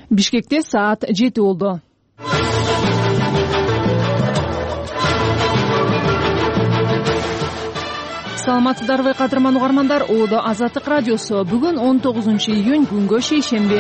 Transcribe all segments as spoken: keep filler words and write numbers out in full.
Бишкекте саат жети болду. Саламатсыздарбы кадырман угармандар, Оодо Азаттык радиосу. Бүгүн он тогузунчу июнь, күнгө шейшемби.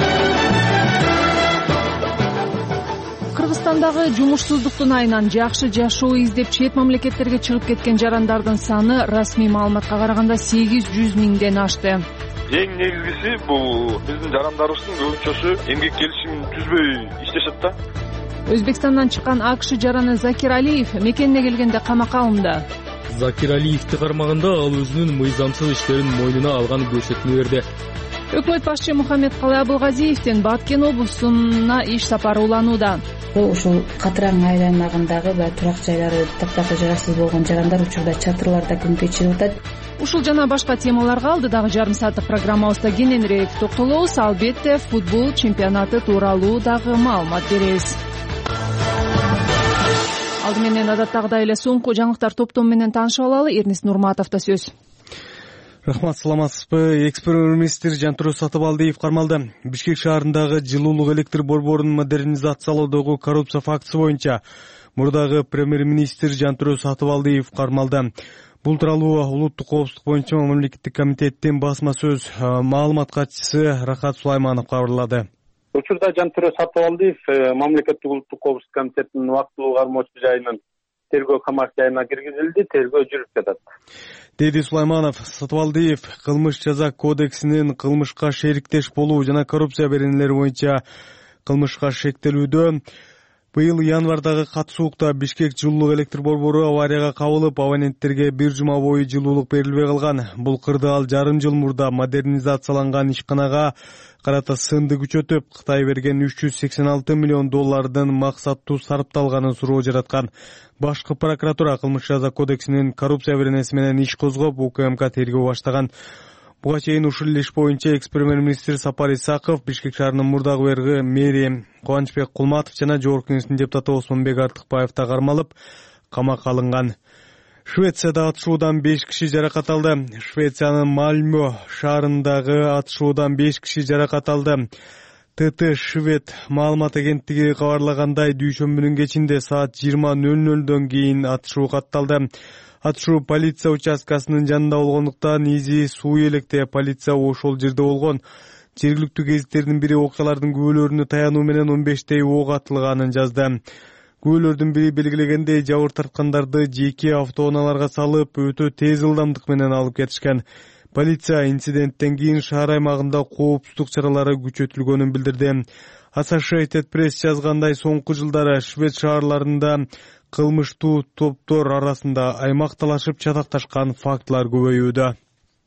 Кыргызстандагы жумушсуздуктун айынан жакшы жашоо издеп чет мамлекеттерге чыгып кеткен жарандардын саны расмий маалыматка караганда сегиз жүз миңден ашты. Эң негизгиси бул биздин жарандарыбыздын көбүнчөсү эмгек келишимин түзбөй иштешет да. Өзбекстандан чыккан АКШ жараны Закир Алиев мекенине келгенде камакка алынды. Закир Алиевди кармаганда ал өзүнүн мыйзамсыз иштерин мойнуна алган көрсөтмө берди. Өкмөт башчы Мухаммедкалый Абылгазиевдин Баткен облусуна иш сапары уланууда. Ушул Катыраң айланагындагы баягы турак жайлары таптакыр жараксыз болгон жарандар учурда чатырларда күн кечирип атат. Ушул жана башка темаларга алдыдагы жарым сааттык программабызда кененирээк токтолобуз. Албетте, футбол чемпионаты тууралуу дагы маалымат беребиз. Алды менен адаттагыдай эле соңку жаңылыктар топтому менен таанышып алалы. Эрнис Нурматовдо сөз. Рахмат, саламатсызбы? Экс-премьер-министр Жантүрө Сатыбалдиев кармалды. Бишкек шаарындагы жылуулук электр борборун модернизациялоодогу коррупция фактысы боюнча мурдагы премьер-министр Жантүрө Сатыбалдиев кармалды. Бул тууралуу улуттук коопсуздук боюнча мамлекеттик комитеттин басма сөз маалымат катчысы Рахат Сулайманов кабарлады. Учурда Жантүрө Сатыбалдиев мамлекеттик улуттук коопсуздук комитетинин убактылуу кармоочу жайынын тергөө камак жайына киргизилди, тергөө жүрүп жатат, деди Сулайманов. Сатыбалдиев кылмыш жаза кодексинин кылмышка шериктеш болуу жана коррупция беренелери боюнча кылмышка шектелүүдө. Быйыл январдагы катышуукта Бишкек жылуулук электр борбору аварияга кабылып, абоненттерге бир жума бою жылуулук берилбей калган. Бул кырды ал жарым жыл мурда модернизацияланган ишканага карата сынды күчөтүп, Кытай берген үч жүз сексен алты миллион доллардын максаттуу сарпталганын суроо жараткан. Башкы прокуратура кылмыш жаза кодексинин коррупция беренеси менен иш козгоп, УКМК тергөө баштаган. Буга чейин ушул иш боюнча экс-премьер-министр Сапар Исаков, Бишкек шаарынын мурдагы берги мэри Кубанычбек Кулматов жана Жогорку кеңештин депутаты Осмонбек Артыкбаев да кармалып, камакка алынган. Швецияда атышуудан беш киши жаракат алды. Швециянын Мальмö шаарындагы атышуудан беш киши жаракат алды. ТТ Швед маалымат агенттиги кабарлагандай, дүйшөмбүнүн кечинде саат жыйырма нөл нөлдөн кийин атышуу катталды. Атышуу полиция участкасынын жанында болгондуктан изи суу электе полиция ошол жерде болгон. Жергиликтүү гезиттердин бири окуялардын күбөлөрүнө таянуу менен он бештей ок атылганын жазды. Күбөлөрдүн бири белгилегендей, жабыр тарткандарды жеке автоунааларга салып, өтө тез ылдамдык менен алып кетишкен. Полиция инциденттен кийин шаар аймагында коопсуздук чаралары күчөтүлгөнүн билдирди. Associated Press жазгандай, соңку жылдары Швед шаарларында кылмыштуу топтор арасында аймакталашып чатакташкан фактылар көбөйүүдө.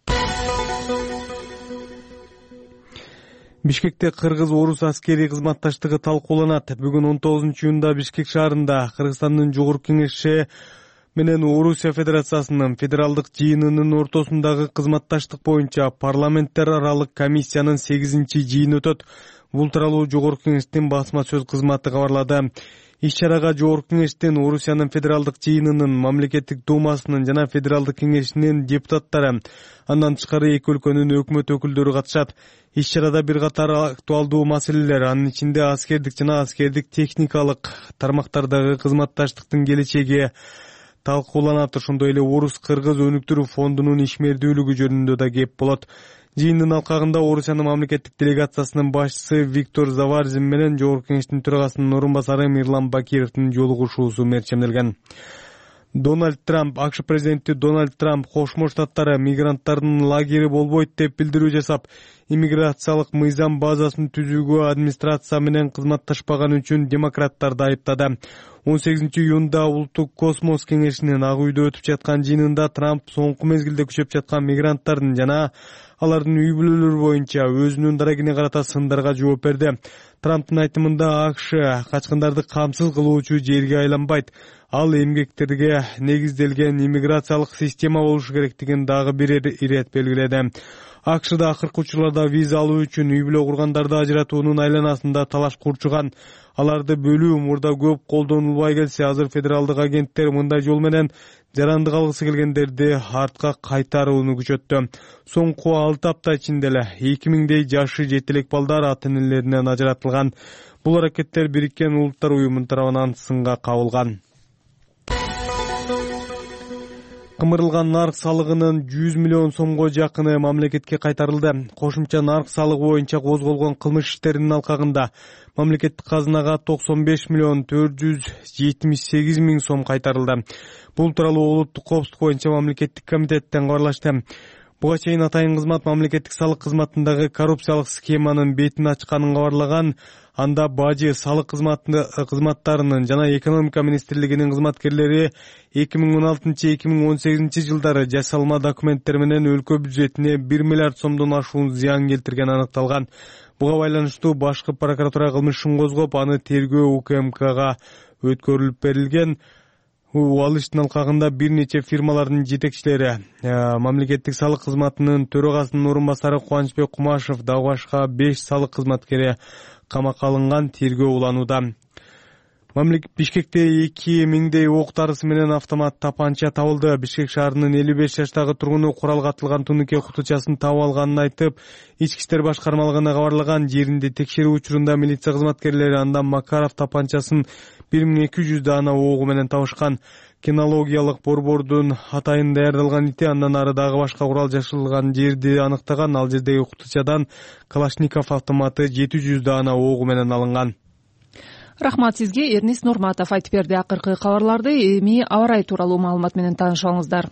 Бишкекте кыргыз-орус аскери кызматташтыгы талкууланат. Бүгүн он тогузунчу июнда Бишкек шаарында Кыргызстандын Жогорку кеңеши менен Орусия Федерациясынын федералдык жыйынынын ортосундагы кызматташтык боюнча парламенттер аралык комиссиянын сегизинчи жыйыны өтөт. Бул тууралуу Жогорку кеңештин басма сөз кызматы кабарлады. Иш-чарага Жогорку кеңештин, Орусиянын федералдык жыйынынын, мамлекеттик думасынын жана федералдык кеңешинин депутаттары, андан тышкары эки өлкөнүн өкмөт өкүлдөрү катышат. Иш-чарада бир катар актуалдуу маселелер, анын ичинде аскердик жана аскердик техникалык тармактардагы кызматташтыктын келечеги талкууланат. Ошондой эле Орус-Кыргыз өнүктүрүү фондунун ишмердүүлүгү жөнүндө да кеп болот. Жыйындын алкагында Орусиянын мамлекеттик делегациясынын башчысы Виктор Заварзин менен Жогорку кеңештин төрагасынын орун басары Мирлан Бакировдун жолугушуусу мерчемделген. Дональд Трамп, АКШ президенти Дональд Трамп Кошмо Штаттары мигранттардын лагери болбойт деп билдирүү жасап, иммиграциялык мыйзам базасын түзүүгө администрация менен кызматташпаган үчүн демократтарды айыптады. он сегизинчи июнда Улуттук космос кеңешинин Ак үйдө өтүп жаткан жыйынында Трамп соңку мезгилде күчөп жаткан мигранттардын жана алардын үй бүлөлөрү боюнча өзүнүн дарегине карата сындарга жооп берди. Трамптын айтымында АКШ качкындарды камсыз кылуучу жерге айланбайт. Ал эмгектерге негизделген иммиграциялык система болушу керектигин дагы бир ирет белгиледи. АКШда акыркы учурларда виза алуу үчүн үй-бүлө кургандарды ажыратуунун айланасында талаш курчуган. Аларды бөлүү мурда көп колдонулбай келсе, азыр федералдык агенттер мындай жол менен жарандык алгысы келгендерди артка кайтарууну күчөттү. Соңку алты апта ичинде эле эки миңдей жашы жети элек балдар ата-энелеринен ажыратылган. Бул аракеттер Бириккен Улуттар уюмунун тарабынан сынга кабылган. Кымырылган нарк салыгынын жүз миллион сомго жакыны мамлекетке кайтарылды. Кошумча нарк салыгы боюнча козголгон кылмыш иштеринин алкагында мамлекеттик казынага токсон беш миллион төрт жүз жетимиш сегиз миң сом кайтарылды. Бул тууралуу улуттук коопсуздук боюнча мамлекеттик комитеттен кабарлашты. Буга чейин атайын кызмат мамлекеттик салык кызматындагы коррупциялык схеманын бетин ачканын кабарлаган. Анда бажы, салык кызматтарынын жана экономика министрлигинин кызматкерлери эки миң он алтынчы — эки миң он сегизинчи жылдары жасалма документтер менен өлкө бюджетине бир миллиард сомдон ашуун зыян келтиргени аныкталган. Буга байланыштуу башкы прокуратура кылмыш ишин козгоп, аны тергөө УКМКга өткөрүлүп берилген. Ал иштин алкагында бир нече фирмалардын жетекчилери, мамлекеттик салык кызматынын төрагасынын орун басары Кубанычбек Кумашев, дагы башка беш салык кызматкери камакка алынган, тергөө уланууда. Бишкекте эки миңдей ок дарысы менен автомат тапанча табылды. Бишкек шаарынын элүү беш жаштагы тургуну куралга атылган тунуке кутучасын таап алганын айтып, ички иштер башкармалыгына кабарлаган. Жеринде текшерүү учурунда милиция кызматкерлери андан Макаров тапанчасын бир миң эки жүз даана огу менен табышкан. Кинологиялык борбордун атайын даярдалган ити андан ары дагы башка курал жашылган жерди аныктаган. Ал жердеги кутучадан Калашников автоматы жети жүз даана огу менен алынган. Рахмат сизге. Эрнис Нурматов айтып берди. Акыркы кабарларды эми аба ырайы тууралуу маалымат менен таанышыңыздар.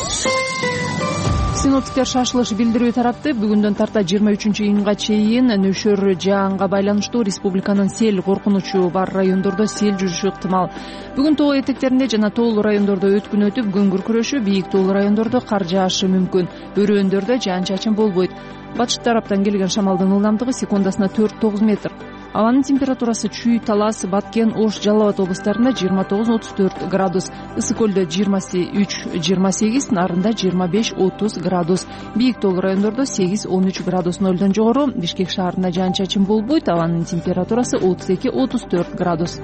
Синоптиктер шашылыш билдирүү таратты. Бүгүндөн тарта жыйырма үчүнчү июнга чейин нөшөр жаанга байланыштуу республиканын сел коркунучу бар райондордо сел жүрүшү ыктымал. Бүгүн тоо этектеринде жана тоолуу райондордо өткүн өтүп, күн күркүрөшү, бийик тоолуу райондордо кар жаашы мүмкүн. Өрөөндөрдө жаан-чачын болбойт. Батыш тараптан келген шамалдын ылдамдыгы секундасына төрт тогуз метр. Абанын температурасы Чүй, Талас, Баткен, Ош, Жалал Абад областарында жыйырма тогуз — отуз төрт градус, Ысык көлдө жыйырма үч — жыйырма сегиз, Нарында жыйырма беш — отуз градус, бийик тоолуу райондордо сегиз — он үч градус нөлдөн жогору. Бишкек шаарында жаан-чачын болбойт. Абанын температурасы отуз эки — отуз төрт градус.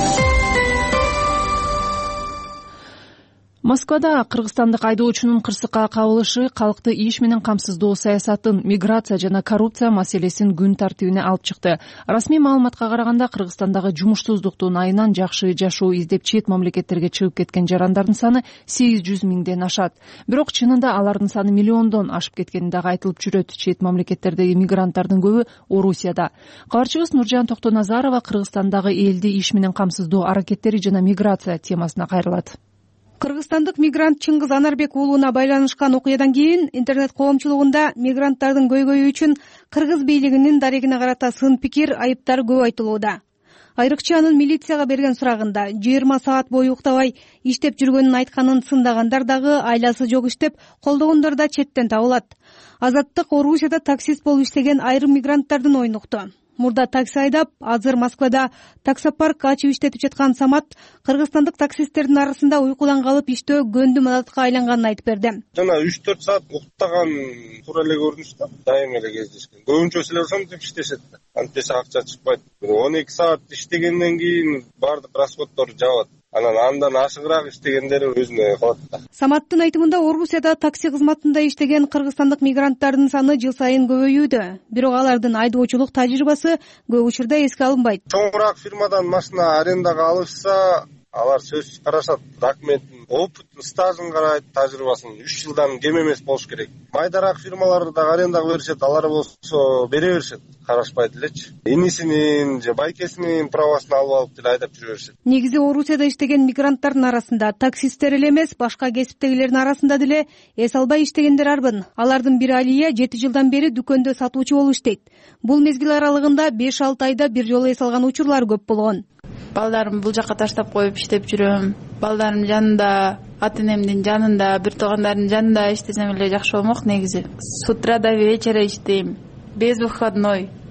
Москвада кыргызстандык айдоочунун кырсыкка кабылышы калкты иш менен камсыздоо саясатын, миграция жана коррупция маселесин күн тартибине алып чыкты. Расмий маалыматка караганда, Кыргызстандагы жумушсуздуктун айынан жакшы жашоо издеп чет мамлекеттерге чыгып кеткен жарандардын саны сегиз жүз миңден ашат. Бирок чынында алардын саны миллиондон ашып кеткени дагы айтылып жүрөт. Чет мамлекеттердеги мигранттардын көбү Орусияда. Кабарчыбыз Нуржан Токтоназарова Кыргызстандагы элди иш менен камсыздоо аракеттери жана миграция темасына кайрылат. Кыргызстандык мигрант Чыңгыз Анарбек уулуна байланышкан окуядан кийин интернет коомчулугунда мигранттардын көйгөйү үчүн кыргыз бийлигинин дарегине карата сын пикир, айыптар көп айтылууда. Айрыкча анын милицияга берген сурагында жыйырма саат бою уктабай иштеп жүргөнүн айтканын сындагандар дагы айласы жок иштеп, колдогондор да четтен табылат. Азаттык Орусияда таксист болуп иштеген айрым мигранттардын оюн укту. Мурда такси айдап, азыр Москвада таксопарк ачып иштетип жаткан Самат кыргызстандык таксисттердин арасында уйкудан калып иштөө көндүм адатка айланганын айтып берди. Жана үч төрт саат уктаган туура эле көрүнүш да, дайыма эле кездешкен. Көбүнчөсү эле ошентип иштешет да. Антиса акча чыкпайт. он эки саат иштегенден кийин баардык расходдор жабат. Анан андан ашыгыраак иштегендери өзүнө калат да. Саматтын айтымында Орусияда такси кызматында иштеген кыргызстандык мигранттардын саны жыл сайын көбөйүүдө. Бирок алардын айдоочулук тажрыйбасы көп учурда эске алынбайт. Чоңураак фирмадан машина арендага алышса, алар сөзсүз карашат. Документтин, опытын, стажын карайт, тажрыйбасын. үч жылдан кем эмес болуш керек. Майдараак фирмалар да арендага беришет, алар болсо бере беришет. Карашпайт элечи. Инисинин же байкесинин правасын алып алып деле айдап жүрө беришет. Негизи Орусияда иштеген мигранттардын арасында таксисттер эле эмес, башка кесиптегилердин арасында деле эс албай иштегендер арбын. Алардын бири Алия жети жылдан бери дүкөндө сатуучу болуп иштейт. Бул мезгил аралыгында беш алты айда бир жолу эс алган учурлар көп болгон. Балдарым бул жакка таштап коюп иштеп жүрөм. Балдарым жанында, ата-энемдин жанында, бир туугандардын жанында иштесем эле жакшы болмок негизи. С утра до вечера иштейм. Без выходной.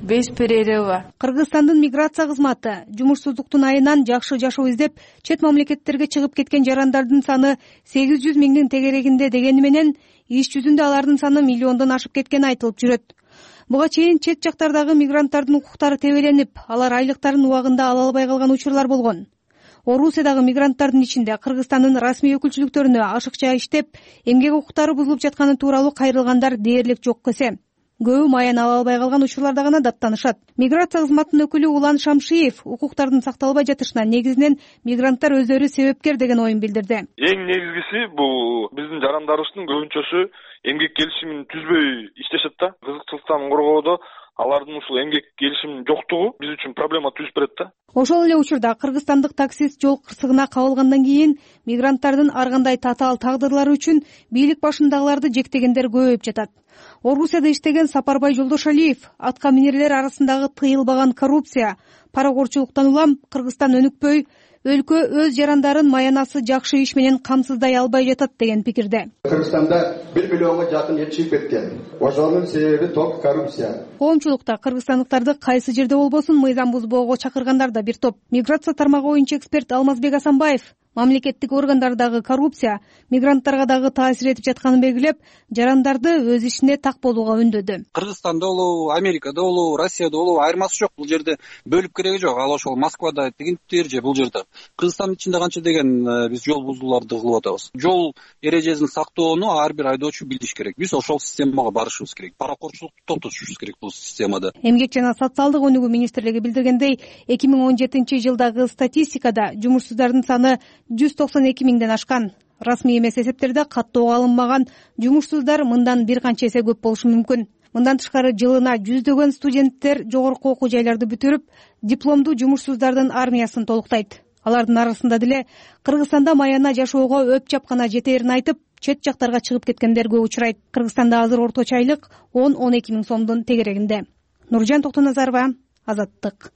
без перерыва. Кыргызстандын миграция кызматы жумушсуздуктун айынан жакшы жашоо издеп чет мамлекеттерге чыгып кеткен жарандардын саны сегиз жүз миңдин тегерегинде дегени менен иш жүзүндө алардын саны миллиондон ашып кеткени айтылып жүрөт. Буга чейин чет жактардагы мигранттардын укуктары тебеленип, алар айлыктарын убагында ала албай калган учурлар болгон. Орусиядагы мигранттардын ичинде Кыргызстандын расмий өкүлчүлүктөрүнө ашыкча иштеп, эмгек укуктары бузулуп жатканы тууралуу кайрылгандар дээрлик жок эсе. Көбү маяны ала албай калган учурларда гана даттанышат. Миграция кызматынын өкүлү Улан Шамшиев укуктардын сакталбай жатышына негизинен мигранттар өздөрү себепкер деген оюн билдирди. Эң негизгиси бул биздин жарандарыбыздын көбүнчөсү эмгек келишимин түзбөй иштешет да. Кызыкчылыктан коргоодо алардын ушул эмгек келишиминин жоктугу биз үчүн проблема түзүп берет да. Ошол эле учурда кыргызстандык таксист жол кырсыгына кабылгандан кийин мигранттардын ар кандай татаал тагдырлары үчүн бийлик башындагыларды жектегендер көбөйүп жатат. Орусияда иштеген Сапарбай Жолдошалиев атка минерлер арасындагы тыйылбаган коррупция, паракорчулуктан улам Кыргызстан өнүкпөй, өлкө өз жарандарын маянасы жакшы иш менен камсыздай албай жатат деген пикирде. Кыргызстанда бир миллионго жакын эл чыгып кеткен. Ошонун себеби только коррупция. Коомчулукта кыргызстандыктарды кайсы жерде болбосун мыйзам бузбоого чакыргандар да бир топ. Миграция тармагы боюнча эксперт Алмазбек Асанбаев мамлекеттик органдардагы коррупция мигранттарга дагы таасир этип жатканын белгилеп, жарандарды өз ишине так болууга үндөдү. Кыргызстанда болобу, Америкада болобу, Россияда болобу айырмасы жок. Бул жерде бөлүп кереги жок. Ал ошол Москвада тигинтир же бул жерде. Кыргызстандын ичинде канча деген биз жол бузууларды кылып атабыз. Жол эрежесин сактоону ар бир айдоочу билиш керек. Биз ошол системага барышыбыз керек. Паракорчулукту токтотушубуз керек бул системада. Эмгек жана социалдык өнүгүү министрлиги билдиргендей, эки миң он жетинчи жылдагы статистикада жумушсуздардын саны жүз токсон эки миңден ашкан. Расмий эмес эсептерде каттоого алынмаган жумушсуздар мындан бир канча эсе көп болушу мүмкүн. Мындан тышкары жылына жүздөгөн студенттер жогорку окуу жайларды бүтүрүп, дипломдуу жумушсуздардын армиясын толуктайт. Алардын арасында деле Кыргызстанда маяна жашоого өп жапкана жетээрин айтып, чет жактарга чыгып кеткендер көп учурайт. Кыргызстанда азыр орточо айлык он он эки миң сомдун тегерегинде. Нуржан Токтоназарова, Азаттык.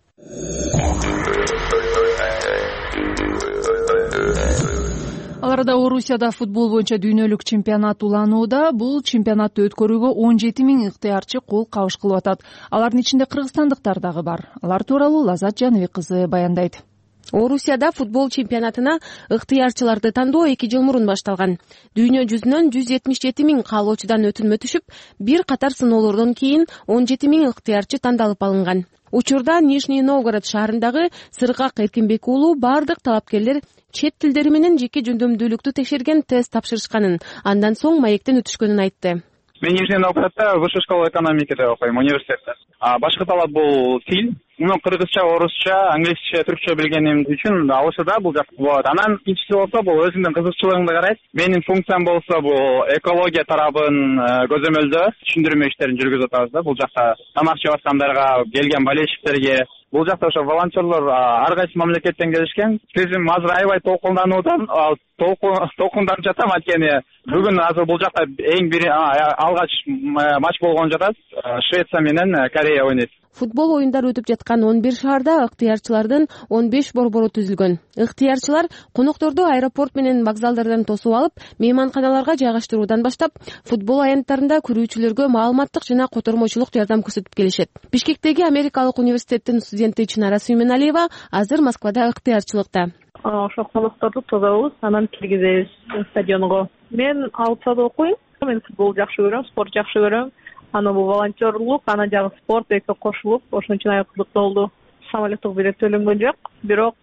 Ал арада Орусияда футбол боюнча дүйнөлүк чемпионат уланууда. Бул чемпионатты өткөрүүгө он жети миң ыктыярчы кол кабыш кылып атат. Алардын ичинде кыргызстандыктар дагы бар. Алар тууралуу Лазат Жаныбек кызы баяндайт. Орусияда футбол чемпионатына ыктыярчыларды тандоо эки жыл мурун башталган. Дүйнө жүзүнөн жүз жетимиш жети миң каалоочудан өтүнмө түшүп, бир катар сыноолордон кийин он жети миң ыктыярчы тандалып алынган. Учурда Нижний Новгород шаарындагы Сыргак Эркинбек уулу бардык талапкерлер чет тилдери менен жеке жөндөмдүүлүктү текшерген тест тапшырышканын, андан соң маектен өтүшкөнүн айтты. Мен Нижний Новгороддо высшая школа экономики деп окуйм, университетте. А башкы талап бул тил. Муну кыргызча, орусча, англисче, түркчө билгеним үчүн алышуда бул жак. Вот. Анан икинчиси болсо бул өзүңдүн кызыкчылыгыңды карайт. Менин функциям болсо бул экология тарабын көзөмөлдөө, түшүндүрмө иштерин жүргүзүп атабыз да. Бул жакта тамак жеп аткандарга, келген болельщиктерге, бул жакта ошо волонтерлор ар кайсы мамлекеттен келишкен. Сезим азыр аябай толкундануудан, толкунданып жатам, анткени бүгүн азыр бул жакта эң бир алгач матч болгон жатат. Швеция менен Корея ойнойт. Футбол оюндары өтүп жаткан он бир шаарда ыктыярчылардын он беш борбору түзүлгөн. Ыктыярчылар конокторду аэропорт менен вокзалдардан тосуп алып, мейманканаларга жайгаштыруудан баштап, футбол аянттарында көрүүчүлөргө маалыматтык жана котормочулук жардам көрсөтүп келишет. Бишкектеги Америкалык университеттин студенти Чынара Сүйменалиева азыр Москвада ыктыярчылыкта. Ошо конокторду тособуз, анан киргизебиз стадионго. Мен Алтада окуйм. Мен футбол жакшы көрөм, спорт жакшы көрөм. Аны бул волонтерлук, анан жагы спорт экөө кошулуп, ошон үчүн аябай кызыктуу болду. Самолеттик билет төлөнгөн жок, бирок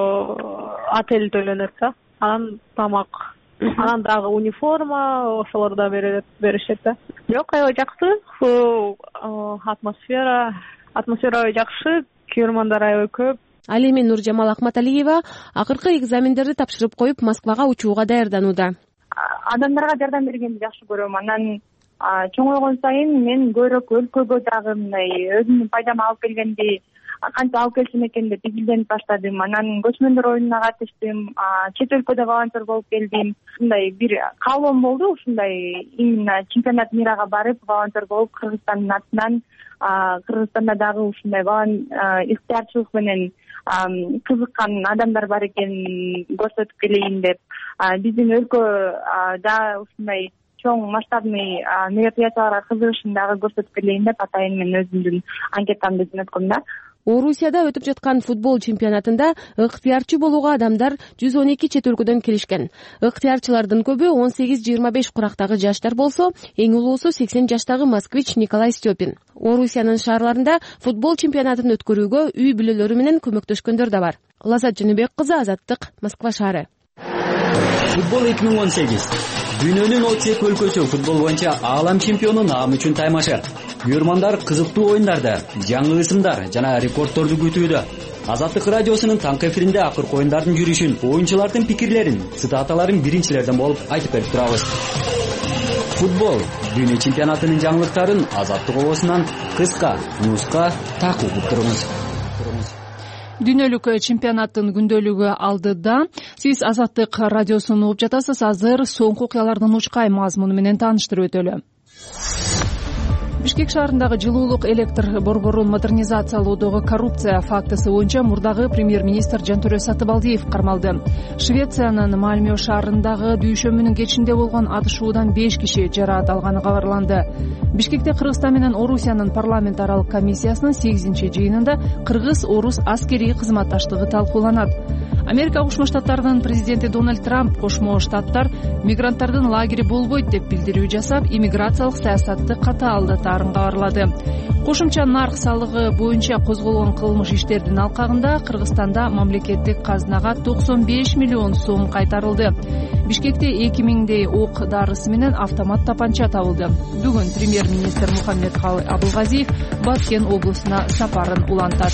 отель төлөнөт да. Анан тамак, анан дагы униформа, ошолор да беришет да. Бирок аябай жакшы, атмосфера, атмосфера аябай жакшы, көрөрмандар аябай көп. Ал эми Нуржамал Акматалиева акыркы экзамендерди тапшырып коюп, Москвага учууга даярданууда. Адамдарга жардам бергенди жакшы көрөм. Анан чоңойгон сайын мен көбүрөөк өлкөгө дагы мындай өзүмдүн пайдама алып келгенди, кантип алып келсем экен деп изилденип баштадым. Анан көчмөндөр оюнуна катыштым, чет өлкөдө волонтер болуп келдим. Ушундай бир каалоом болду, ушундай именно чемпионат мирага барып волонтер болуп Кыргызстандын атынан, Кыргызстанда дагы ушундай ыктыярчылык менен кызыккан адамдар бар экенин көрсөтүп келейин деп. Биздин өлкө да ушундай чоң масштабный мероприятияларга кызыгышын дагы көрсөтүп келейин деп атайын мен өзүмдүн анкетамды жөнөткөм да. Орусияда өтүп жаткан футбол чемпионатында ыктыярчы болууга адамдар жүз он эки чет өлкөдөн келишкен. Ыктыярчылардын көбү он сегиз жыйырма беш курактагы жаштар болсо, эң улуусу сексен жаштагы москвич Николай Степин. Орусиянын шаарларында футбол чемпионатын өткөрүүгө үй бүлөлөрү менен көмөктөшкөндөр да бар. Лазат Жөнөбек кызы, Азаттык, Москва шаары. Футбол эки миң он сегиз. Дүйнөнүн отуз эки өлкөсү футбол боюнча аалам чемпиону наам үчүн таймашыр. Көрөрмандар кызыктуу оюндарды, жаңы ысымдар жана рекордторду күтүүдө. Азаттык радиосунун таңкы эфиринде акыркы оюндардын жүрүшүн, оюнчулардын пикирлерин, цитаталарын биринчилерден болуп айтып берип турабыз. Футбол дүйнө чемпионатынын жаңылыктарын Азаттык обосунан кыска нуска такып туруңуз. Дүйнөлүк чемпионаттын күндөлүгү алдыда. Сиз Азаттык радиосун угуп жатасыз. Азыр соңку окуялардын учкай мазмуну менен тааныштырып өтөлү. Бишкек шаарындагы жылуулук электр борборун модернизациялоодогу коррупция фактысы боюнча мурдагы премьер-министр Жантөрө Сатыбалдиев кармалды. Швециянын Мальмё шаарындагы дүйшөмүнүн кечинде болгон атышуудан беш киши жараат алганы кабарланды. Бишкекте Кыргызстан менен Орусиянын парламент аралык комиссиясынын сегизинчи жыйынында кыргыз-орус аскерий кызматташтыгы талкууланат. Америка Кошмо Штаттарынын президенти Дональд Трамп Кошмо Штаттар мигранттардын лагери болбойт деп билдирүү жасап, иммиграциялык саясатты катаалдатаарын кабарлады. Кошумча нарк салыгы боюнча козголгон кылмыш иштердин алкагында Кыргызстанда мамлекеттик казынага токсон беш миллион сом кайтарылды. Бишкекте эки миңдей ок дарысы менен автомат тапанча табылды. Бүгүн премьер-министр Мухаммедкалый Абылгазиев Баткен облусуна сапарын улантат.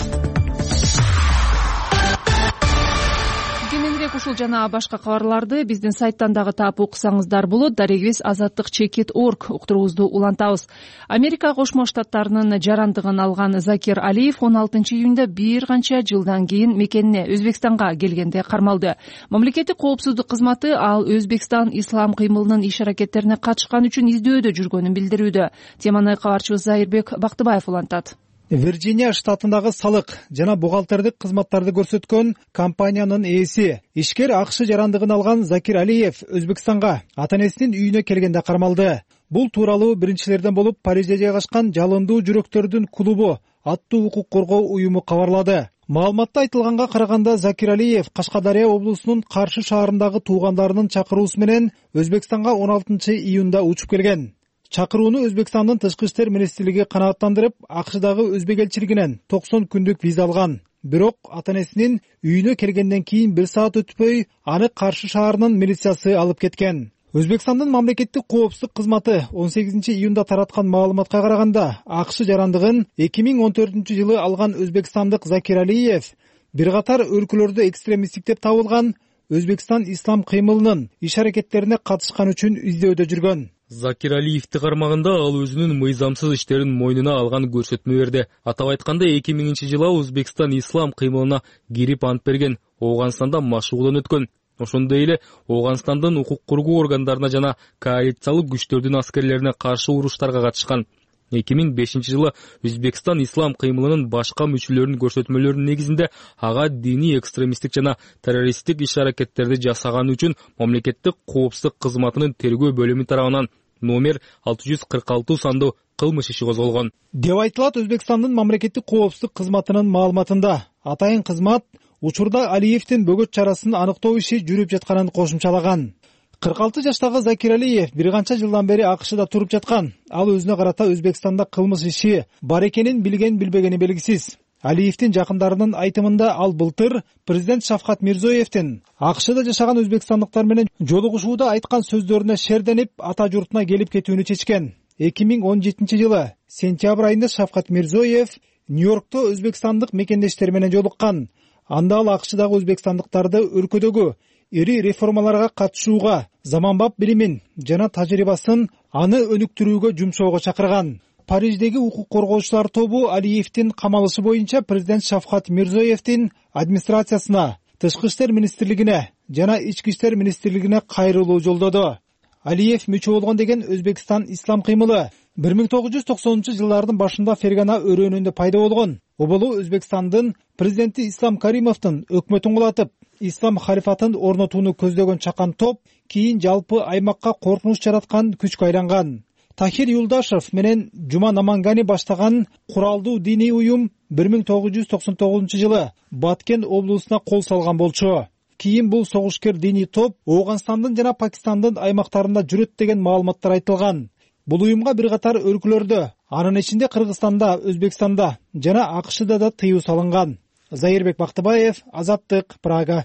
Ушул жана башка кабарларды биздин сайттан дагы таап окусаңыздар болот. Дарегибиз азаттык чекит точка орг уктуруубузду улантабыз. Америка Кошмо Штаттарынын жарандыгын алган Закир Алиев он алтынчы июнда бир канча жылдан кийин мекенине Өзбекстанга келгенде кармалды. Мамлекеттик коопсуздук кызматы ал Өзбекстан ислам кыймылынын иш-аракеттерине катышкан үчүн издөөдө жүргөнүн билдирүүдө. Теманы кабарчыбыз Зайырбек Бактыбаев улантат. Вирджиния штатындагы салык жана бухгалтердик кызматтарды көрсөткөн компаниянын ээси ишкер акш жарандыгын алган Закир Алиев Өзбекстанга ата-энесинин үйүнө келгенде кармалды. Бул тууралуу биринчилерден болуп Парижде жайгашкан Жалындуу жүрөктөрдүн клубу аттуу укук коргоо уюму кабарлады. Маалыматта айтылганга караганда Закир Алиев Кашкадария облусунун Каршы шаарындагы туугандарынын чакыруусу менен Өзбекстанга он алтынчы июнда учуп келген. Чакырууну Өзбекстандын тышкы иштер министрлиги канааттандырып, акшдагы өзбек элчилигинен токсон күндүк виза алган. Бирок ата-энесинин үйүнө келгенден кийин бир саат өтпөй аны Каршы шаарынын милициясы алып кеткен. Өзбекстандын мамлекеттик коопсуздук кызматы он сегизинчи июнда тараткан маалыматка караганда, акш жарандыгын эки миң он төртүнчү жылы алган өзбекстандык Закир Алиев бир катар өлкөлөрдө экстремисттик деп табылган Өзбекстан ислам кыймылынын иш-аракеттерине катышкан үчүн издөөдө жүргөн. Закир Алиевти кармаганда ал өзүнүн мыйзамсыз иштерин мойнуна алган көрсөтмө берди. Атап айтканда эки миңинчи жылы Өзбекстан ислам кыймылына кирип ант берген, Ооганстанда машыгуудан өткөн. Ошондой эле Ооганстандын укук коргоо органдарына жана коалициялык күчтөрдүн аскерлерине каршы уруштарга катышкан. эки миң бешинчи жылы Өзбекстан ислам кыймылынын башка мүчөлөрүнүн көрсөтмөлөрүнүн негизинде ага диний экстремисттик жана террористтик иш-аракеттерди жасаганы үчүн мамлекеттик коопсуздук кызматынын тергөө бөлүмү тарабынан номер алты жүз кырк алты сандуу кылмыш иши козголгон деп айтылат. Өзбекстандын мамлекеттик коопсуздук кызматынын маалыматында атайын кызмат учурда Алиевдин бөгөт чарасын аныктоо иши жүрүп жатканын кошумчалаган. кырк алты жаштагы Закир Алиев бир канча жылдан бери акшда туруп жаткан. Ал өзүнө карата Өзбекстанда кылмыш иши бар экенин билген билбегени белгисиз. Алиевдин жакындарынын айтымында ал былтыр президент Шавкат Мирзиёевдин акшда жашаган өзбекстандыктар менен жолугушууда айткан сөздөрүнө шерденип ата журтуна келип кетүүнү чечкен. эки миң он жетинчи жылы сентябрь айында Шавкат Мирзиёев Нью-Йоркто өзбекстандык мекендештери менен жолуккан. Анда ал акшдагы өзбекстандыктарды өлкөдөгү ири реформаларга катышууга, заманбап билимин жана тажрыйбасын аны өнүктүрүүгө жумшоого чакырган. Париждеги укук коргоочулар тобу Алиевдин камалышы боюнча президент Шавкат Мирзиёевдин администрациясына, тышкы иштер министрлигине жана ички иштер министрлигине кайрылуу жолдоду. Алиев мүчө болгон деген Өзбекстан ислам кыймылы бир миң тогуз жүз токсонунчу жылдардын башында Фергана өрөөнүндө пайда болгон. Оболу Өзбекстандын президенти Ислам Каримовдун өкмөтүн кулатып, ислам халифатын орнотууну көздөгөн чакан топ кийин жалпы аймакка коркунуч жараткан күчкө айланган. Тахир Юлдашев менен Жуман Амангани баштаган куралдуу диний уюм бир миң тогуз жүз токсон тогузунчу жылы Баткен облусуна кол салган болчу. Кийин бул согушкер диний топ Ооганстандын жана Пакистандын аймактарында жүрөт деген маалыматтар айтылган. Бул уюмга бир катар өлкөлөрдө, анын ичинде Кыргызстанда, Өзбекстанда жана АКШда да тыюу салынган. Зайырбек Бактыбаев, Азаттык, Прага.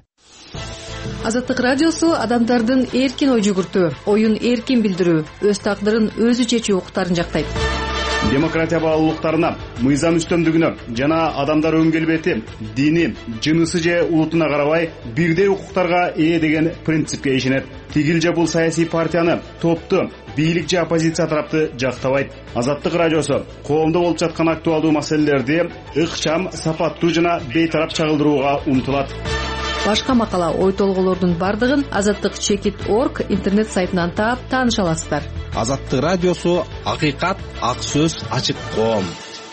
Азаттык радиосу адамдардын эркин ой жүгүртүү, оюн эркин билдирүү, өз тагдырын өзү чечүү укуктарын жактайт. Демократия баалуулуктарына, мыйзам үстөмдүгүнө жана адамдар өн келбети, дини, жынысы же улутуна карабай бирдей укуктарга ээ деген принципке ишенет. Тигил же бул саясий партияны, топту, бийлик же оппозиция тарапты жактабайт. Азаттык радиосу коомдо болуп жаткан актуалдуу маселелерди ыкчам, сапаттуу жана бейтарап чагылдырууга умтулат. Башка макала, ой толголордун бардыгын азаттык чекит точка орг интернет сайтынан таап тааныша аласыздар. Азаттык радиосу акыйкат, ак сөз, ачык коом.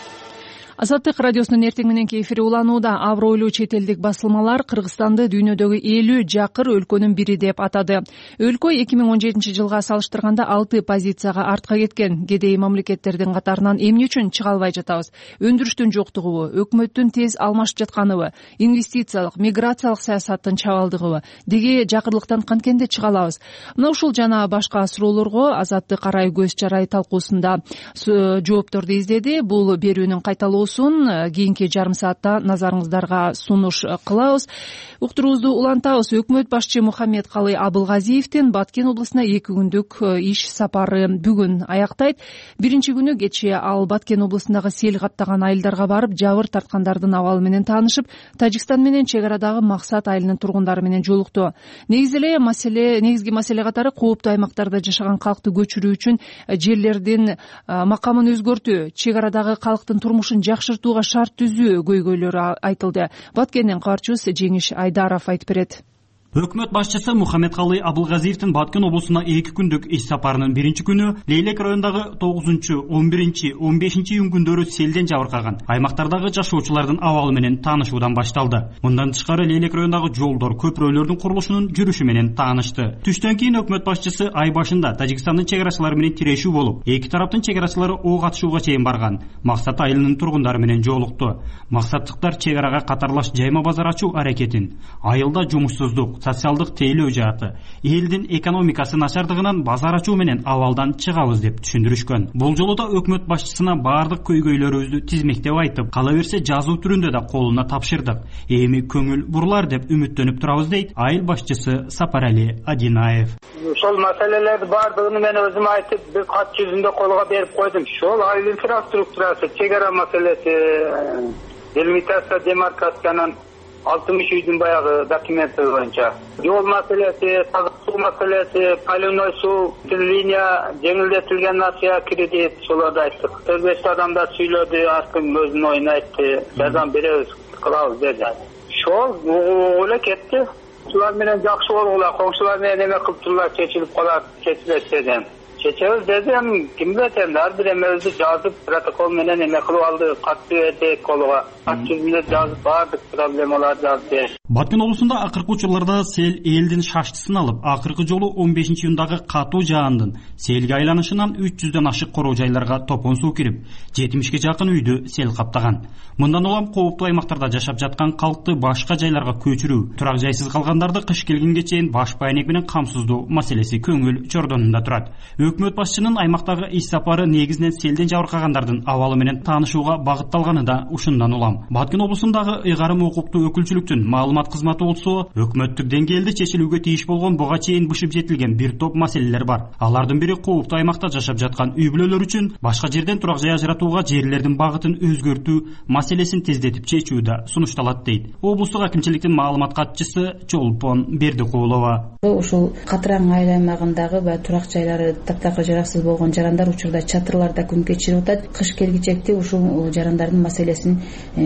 Азаттык радиосунун эртең мененки эфири уланууда. Абройлуу чет элдик басылмалар Кыргызстанды дүйнөдөгү элүү жакыр өлкөнүн бири деп атады. Өлкө эки миң он жетинчи жылга салыштырганда алты позицияга артка кеткен. Кедей мамлекеттердин катарынан эмне үчүн чыга албай жатабыз? Өндүрүштүн жоктугубу, өкмөттүн тез алмашып жатканыбы, инвестициялык, миграциялык саясаттын чабалдыгыбы, деги жакырлыктан канткенде чыга алабыз? Мына ушул жана башка суроолорго Азаттык арай көз чарай талкуусунда жоопторду издеди. Бул берүүнүн кайталоосун кийинки жарым саатта назарыңыздарга сунуш кылабыз. Уктуруубузду улантабыз. Өкмөт башчы Мухаммедкалый Абылгазиевдин Баткен облусуна эки күндүк иш сапары бүгүн аяктайт. Биринчи күнү кечээ ал Баткен облусундагы сел каптаган айылдарга барып, жабыр тарткандардын абалы менен таанышып, Тажикстан менен чек арадагы Максат айылынын тургундары менен жолукту. Негизи эле маселе, негизги маселе катары кооптуу аймактарда жашаган калкты көчүрүү үчүн жерлердин макамын өзгөртүү, чек арадагы калктын турмушун жакшыртууга шарт түзүү көйгөйлөрү айтылды. Баткенден кабарчыбыз Жеңиш Айдаров айтып берет. Өкмөт башчысы Мухаммедкалый Абылгазиевдин Баткен облусуна эки күндүк иш сапарынын биринчи күнү Лейлек районундагы тогузунчу, он биринчи, он бешинчи июнь күндөрү селден жабыркаган аймактардагы жашоочулардын абалы менен таанышуудан башталды. Мындан тышкары Лейлек районундагы жолдор, көпүрөлөрдүн курулушунун жүрүшү менен таанышты. Түштөн кийин өкмөт башчысы ай башында Тажикстандын чек арачылары менен тирешүү болуп, эки тараптын чек арачылары ок атышууга чейин барган. Максат айылынын тургундары менен жолукту. Максаттыктар чек арага катарлаш жайма базар ачуу аракетин, айылда жумушсуздук, социалдык тейлөө жааты, элдин экономикасы начардыгынан базар ачуу менен абалдан чыгабыз деп түшүндүрүшкөн. Бул жолу да өкмөт башчысына баардык көйгөйлөрүбүздү тизмектеп айтып, кала берсе жазуу түрүндө да колуна тапшырдык. Эми көңүл бурлар деп үмүттөнүп турабыз дейт айыл башчысы Сапарали Адинаев. Ошол маселелерди баардыгын мен өзүм айтып, бир кат жүзүндө колго берип койдум. Ошол айыл инфраструктурасы, чек ара маселеси, делимитация, демаркациянын алтымыш үйдүн баягы документи боюнча, жол маселеси, таза суу маселеси, полиной суу, линия жеңилдетилген насыя кредит, ошолорду айттык. төрт беш адамдар сүйлөдү, ар ким өзүнүн оюн айтты, жардам беребиз, кылабыз деди. Ошол эле кетти. Ушулар менен жакшы болгула, коңшулар менен эме кылып турлар, чечилип калат, чечилет дедим. Чечебиз дедим, ким билет энди, ар бир эмебизди жазып, протокол менен эме кылып алды, кат бердик колго. Кат жүзүндө жазып, баардык проблемаларды жазып. Баткен облусунда акыркы учурларда сел элдин шаштысын алып, акыркы жолу он бешинчи июндагы катуу жаандын селге айланышынан үч жүздөн ашык короо жайларга топон суу кирип, жетимишке жакын үйдү сел каптаган. Мындан улам кооптуу аймактарда жашап жаткан калкты башка жайларга көчүрүү, турак жайсыз калгандарды кыш келгенге чейин баш байнек менен камсыздоо маселеси көңүл чордонунда турат. Өкмөт башчынын аймактагы иш сапары негизинен селден жабыркагандардын абалы менен таанышууга багытталганы да ушундан улам. Баткен облусундагы ыйгарым укуктуу өкүлчүлүктүн маалымат кызматы болсо, өкмөттүк деңгээлде чечилүүгө тийиш болгон буга чейин бышып жетилген бир топ маселелер бар. Алардын бири кооптуу аймакта жашап жаткан үй бүлөлөр үчүн башка жерден турак жай ажыратууга жерлердин багытын өзгөртүү маселесин тездетип чечүү да сунушталат дейт облустук акимчиликтин маалымат катчысы Чолпон Бердикулова. Ушул катыраң айыл аймагындагы баягы турак жайлары таптакыр жараксыз болгон жарандар учурда чатырларда күн кечирип атат. Кыш келгичекте ушул жарандардын маселесин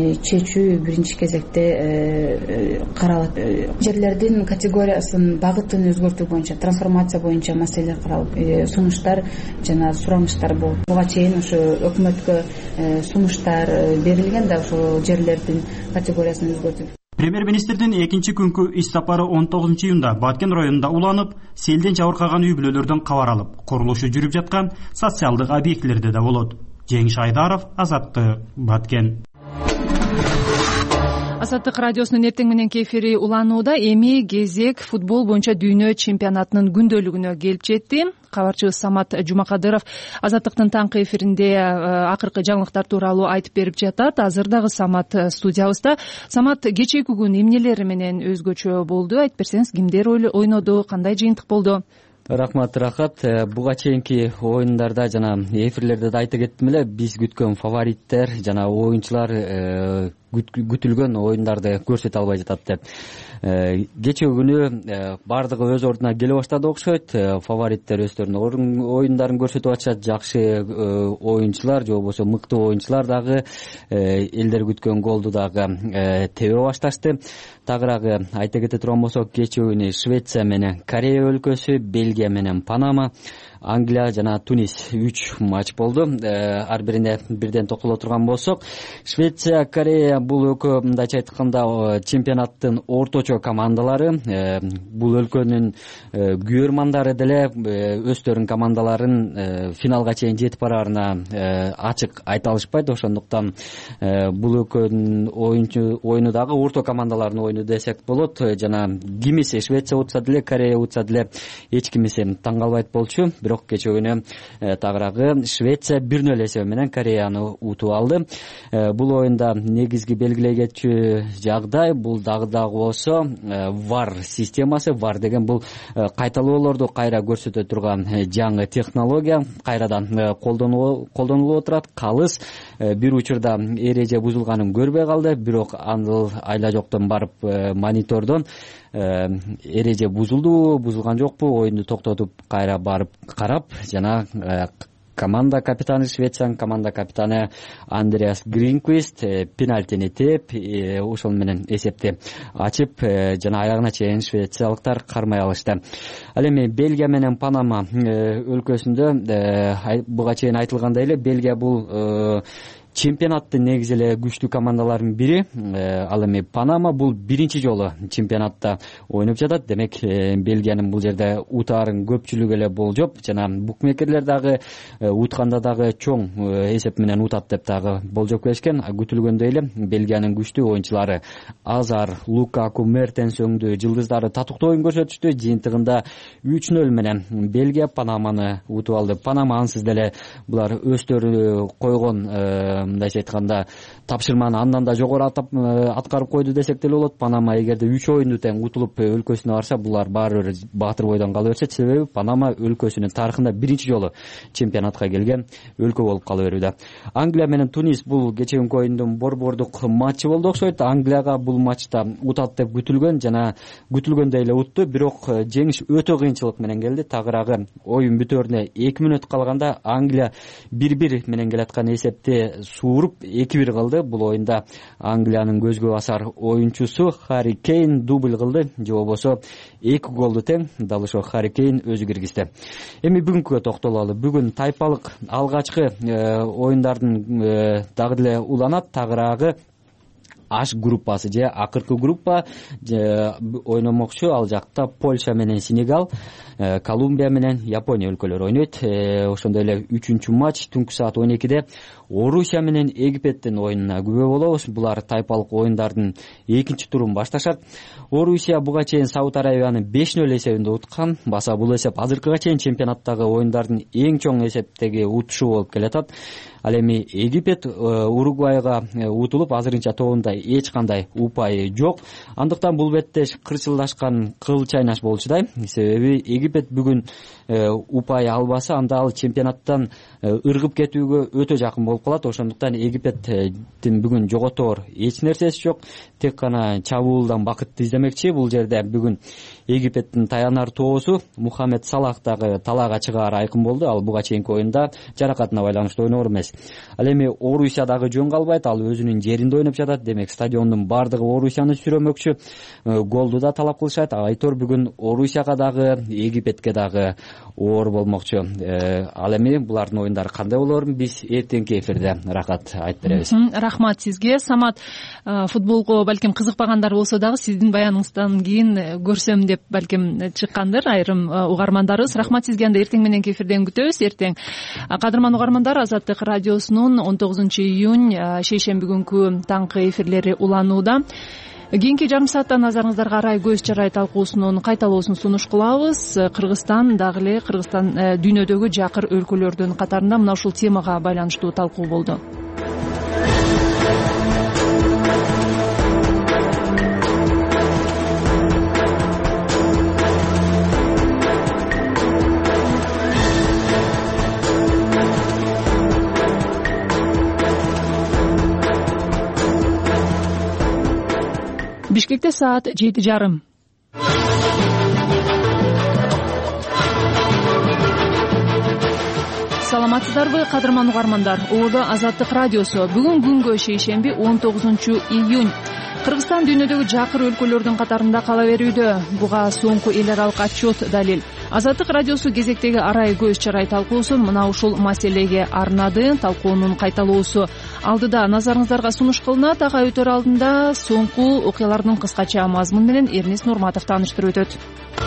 чечүү биринчи кезекте каралат. Жерлердин категориясын, багытын өзгөртүү боюнча, трансформация боюнча маселелер каралып, сунуштар жана сураныштар болуп, буга чейин ошо өкмөткө сунуштар берилген да ошол жерлердин категориясын өзгөртүп. премьер министрдин экинчи күнкү иш сапары он тогузунчу июнда Баткен районунда уланып, селден жабыркаган үй бүлөлөрдөн кабар алып, курулушу жүрүп жаткан социалдык объектилерде да болот. Жеңиш Айдаров, Азаттык, Баткен. Азаттык радиосунун эртең мененки эфири уланууда. Эми кезек футбол боюнча дүйнө чемпионатынын күндөлүгүнө келип жетти. Кабарчыбыз Самат Жумакадыров Азаттыктын таңкы эфиринде акыркы жаңылыктар тууралуу айтып берип жатат. Азыр дагы Самат студиябызда. Самат, кечээки күн эмнелери менен өзгөчө болду? Айтып берсеңиз, кимдер ойноду, кандай жыйынтык болду? Рахмат, Рахат. Буга чейинки оюндарда жана эфирлерде да айта кеттим эле, биз күткөн фавориттер жана оюнчулар күтүлгөн оюндарды көрсөтө албай жатат деп. Кечээ күнү бардыгы өз ордуна келе баштады окшойт. Фавориттер өздөрүнүн оюндарын көрсөтүп атышат. Жакшы оюнчулар же болбосо мыктуу оюнчулар дагы элдер күткөн голду дагы тебе башташты. Тагыраагы айта кете турган болсок, кечээ күнү Швеция менен Корея өлкөсү, Бельгия менен Панама, Англия жана Тунис үч матч болду. Ар бирине бирден токтоло турган болсок, Швеция, Корея бул экөө мындайча айтканда чемпионаттын орточо командалары. Бул өлкөнүн күйөрмандары деле өздөрүнүн командаларын финалга чейин жетип бараарына ачык айта алышпайт. Ошондуктан бул экөөнүн оюнчу оюну дагы орто командалардын оюну десек болот. Жана кимиси Швеция утса деле, Корея утса деле эч кимиси таң калбайт болчу. Бирок кечээ күнү тагыраагы Швеция бир нөл эсеби менен Кореяны утуп алды. Бул оюнда негизги белгилегечү жагдай бул дагы дагы болсо вар системасы. Вар деген бул кайталоолорду кайра көрсөтө турган жаңы технология. Кайрадан колдонулуп отурат. Калыс бир учурда эреже бузулганын көрбөй калды, бирок аны айла жоктон барып монитордон эреже бузулду, бузулган жокпу, оюнду токтотуп кайра барып карап, жана команда капитаны, Швециянын команда капитаны Андреас Гринквист пенальтини теп, ошол менен эсепти ачып, жана аягына чейин швециялыктар кармай алышты. Ал эми Бельгия менен Панама өлкөсүндө буга чейин айтылгандай эле, Бельгия бул чемпионаттын негизи эле күчтүү командаларынын бири. Ал эми Панама бул биринчи жолу чемпионатта ойноп жатат. Демек, Бельгиянын бул жерде утаарын көпчүлүгү эле болжоп, жана букмекерлер дагы утканда дагы чоң эсеп менен утат деп дагы болжоп келишкен. Күтүлгөндөй эле Бельгиянын күчтүү оюнчулары Азар, Лукаку, Мертенс өңдүү жылдыздары татыктуу оюн көрсөтүштү. Жыйынтыгында үч нөл менен Бельгия Панаманы утуп алды. Панама ансыз деле булар өздөрү койгон мындайча айтканда тапшырманы андан да жогору аткарып койду десек деле болот. Панама эгерде үч оюнду тең утулуп өлкөсүнө барса, булар баары бир баатыр бойдон кала беришет. Себеби Панама өлкөсүнүн тарыхында биринчи жолу чемпионатка келген өлкө болуп кала берүүдө. Англия менен Тунис бул кечээки оюндун борбордук матчы болду окшойт. Англияга бул матчта утат деп күтүлгөн, жана күтүлгөндөй эле утту. Бирок жеңиш өтө кыйынчылык менен келди. Тагыраагы оюн бүтөөрүнө эки мүнөт калганда Англия бир бир менен келаткан эсепти сууруп эки бир кылды. Бул оюнда Англиянын көзгө басар оюнчусу Харри Кейн дубль кылды, же болбосо эки голду тең дал ошо Харри Кейн өзү киргизди. Эми бүгүнкүгө токтололу. Бүгүн тайпалык алгачкы оюндардын дагы деле уланат. Тагыраагы H группасы же акыркы группа ойномокчу. Ал жакта Польша менен Сенегал, Колумбия менен Япония өлкөлөрү ойнойт. Ошондой эле үчүнчү матч түнкү саат он экиде Орусия менен Египеттин оюнуна күбө болобуз. Булар тайпалык оюндардын экинчи турун башташат. Орусия буга чейин Сауд Арабияны беш нөл эсебинде уткан. Баса бул эсеп азыркыга чейин чемпионаттагы оюндардын эң чоң эсептеги утушу болуп келатат. Ал эми Египет Уругвайга утулуп, азырынча тобунда эч кандай упайы жок. Андыктан бул беттеш кырчылдашкан кыл чайнаш болчудай. Себеби Египет бүгүн упай албаса, анда ал чемпионаттан ыргып кетүүгө өтө жакын болуп калат. Ошондуктан Египеттин бүгүн жоготоор эч нерсеси жок. Тек гана чабуулдан бакытты издемекчи. Бул жерде бүгүн Египеттин таянар тоосу Мухаммед Салах дагы талаага чыгаары айкын болду. Ал буга чейинки оюнда жаракатына байланыштуу ойноор эмес. Ал эми Орусия дагы жөн калбайт. Ал өзүнүн жеринде ойноп жатат. Демек стадиондун баардыгы Орусияны сүрөмөкчү, голду да талап кылышат. Айтор бүгүн Орусияга дагы Египетке дагы оор болмокчу. Ал эми булардын оюндары кандай болорун биз эртеңки эфирде рахат айтып беребиз. Рахмат сизге. Самат, футболго балким кызыкпагандар болсо дагы сиздин баяныңыздан кийин көрсөм деп балким чыккандыр айрым угармандарыбыз. Рахмат сизге. Анда эртең мененки эфирден күтөбүз. Эртең. Кадырман угармандар, Азаттык радиосунун он тогузунчу июнь шейшемби күнкү таңкы эфирлери уланууда. Кийинки жарым саатта назарыңыздарга арай көз чарай талкуусунун кайталоосун сунуш кылабыз. Кыргызстан дагы эле Кыргызстан дүйнөдөгү жакыр өлкөлөрдүн катарында мына ушул темага байланыштуу талкуу болду. Бишкекте саат жети жарым. Саламатсыздарбы, кадырман угармандар? Ордо Азаттык радиосу. Бүгүн күнгө шейшемби он тогузунчу июнь. Кыргызстан дүйнөдөгү жакыр өлкөлөрдүн катарында кала берүүдө. Буга соңку эл аралык отчет далил. Азаттык радиосу кезектеги арай көз чарай талкуусун мына ушул маселеге арнады. Талкуунун кайталоосу алдыда назарыңыздарга сунуш кылынат. Ага өтөр алдында соңку окуялардын кыскача мазмуну менен Эрнис Нурматов тааныштырып өтөт.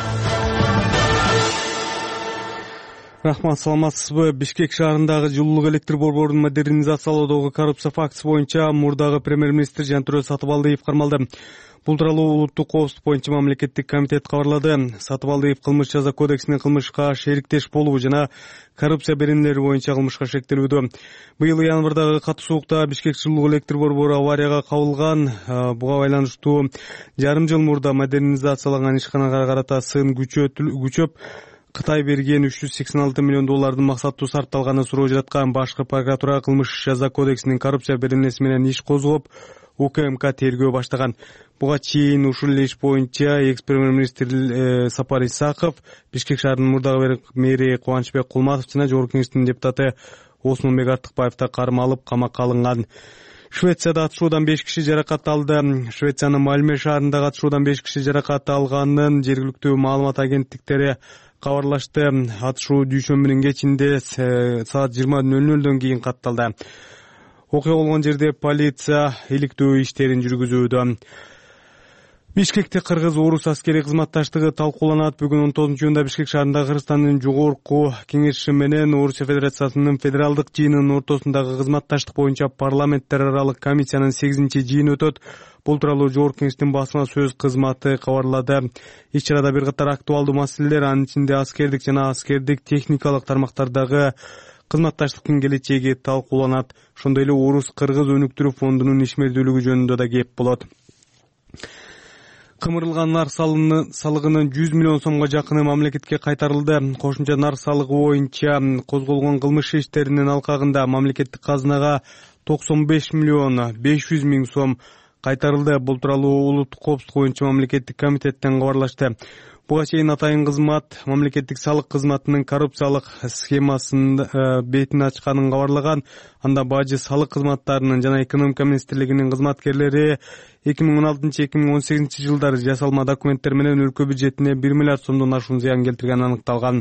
Рахмат, саламатсызбы? Бишкек шаарындагы жылуулук электр борборун модернизациялоодогу коррупция фактысы боюнча мурдагы премьер-министр Жантөрө Сатыбалдиев кармалды. Бул тууралуу улуттук коопсуздук боюнча мамлекеттик комитет кабарлады. Сатыбалдиев кылмыш жаза кодексинин кылмышка шериктеш болуу жана коррупция беренелери боюнча кылмышка шектелүүдө. Быйыл январдагы катуу суукта Бишкек жылуулук электр борбору аварияга кабылган. Буга байланыштуу жарым жыл мурда модернизацияланган ишканага карата сын күчөп Кытай берген үч жүз сексен алты миллион доллардын максаттуу сарпталганын суроо жараткан. Башкы прокуратура кылмыш жаза кодексинин коррупция беренеси менен иш козгоп, УКМК тергөө баштаган. Буга чейин ушул иш боюнча экс-премьер-министр Сапар Исаков, Бишкек шаарынын мурдагы мэри Кубанычбек Кулматов жана Жогорку Кеңештин депутаты Осмонбек Артыкбаев да кармалып, камакка алынган. Швецияда атышуудан беш киши жаракат алды. Швециянын Мальме шаарында атышуудан беш киши жаракат алганын жергиликтүү маалымат агенттиктери кабарлашты. Атышуу дүйшөмбүнүн кечинде саат жыйырма нөл нөлдөн кийин катталды. Окуя болгон жерде полиция иликтөө иштерин жүргүзүүдө. Бишкекте кыргыз-орус аскерий кызматташтыгы талкууланат. Бүгүн он тогузунчу июнда Бишкек шаарында Кыргызстандын жогорку кеңеши менен Орусия Федерациясынын федералдык жыйынынын ортосундагы кызматташтык боюнча парламенттер аралык комиссиянын сегизинчи жыйыны өтөт. Бул тууралуу Жогорку Кеңештин басма сөз кызматы кабарлады. Иш чарада бир катар актуалдуу маселелер, анын ичинде аскердик жана аскердик техникалык тармактардагы кызматташтыктын келечеги талкууланат. Ошондой эле Орус-Кыргыз өнүктүрүү фондунун ишмердүүлүгү жөнүндө да кеп болот. Кымырылган нар салыгынын жүз миллион сомго жакыны мамлекетке кайтарылды. Кошумча нар салыгы боюнча козголгон кылмыш иштеринин алкагында мамлекеттик казынага токсон беш миллион беш жүз миң сом кайтарылды. Бул тууралуу улуттук коопсуздук боюнча мамлекеттик комитеттен кабарлашты. Буга чейин атайын кызмат мамлекеттик салык кызматынын коррупциялык схемасынын бетин ачканын кабарлаган. Анда бажы салык кызматтарынын жана экономика министрлигинин кызматкерлери эки миң он алтынчы эки миң он сегизинчи жылдары жасалма документтер менен өлкө бюджетине бир миллиард сомдон ашуун зыян келтиргени аныкталган.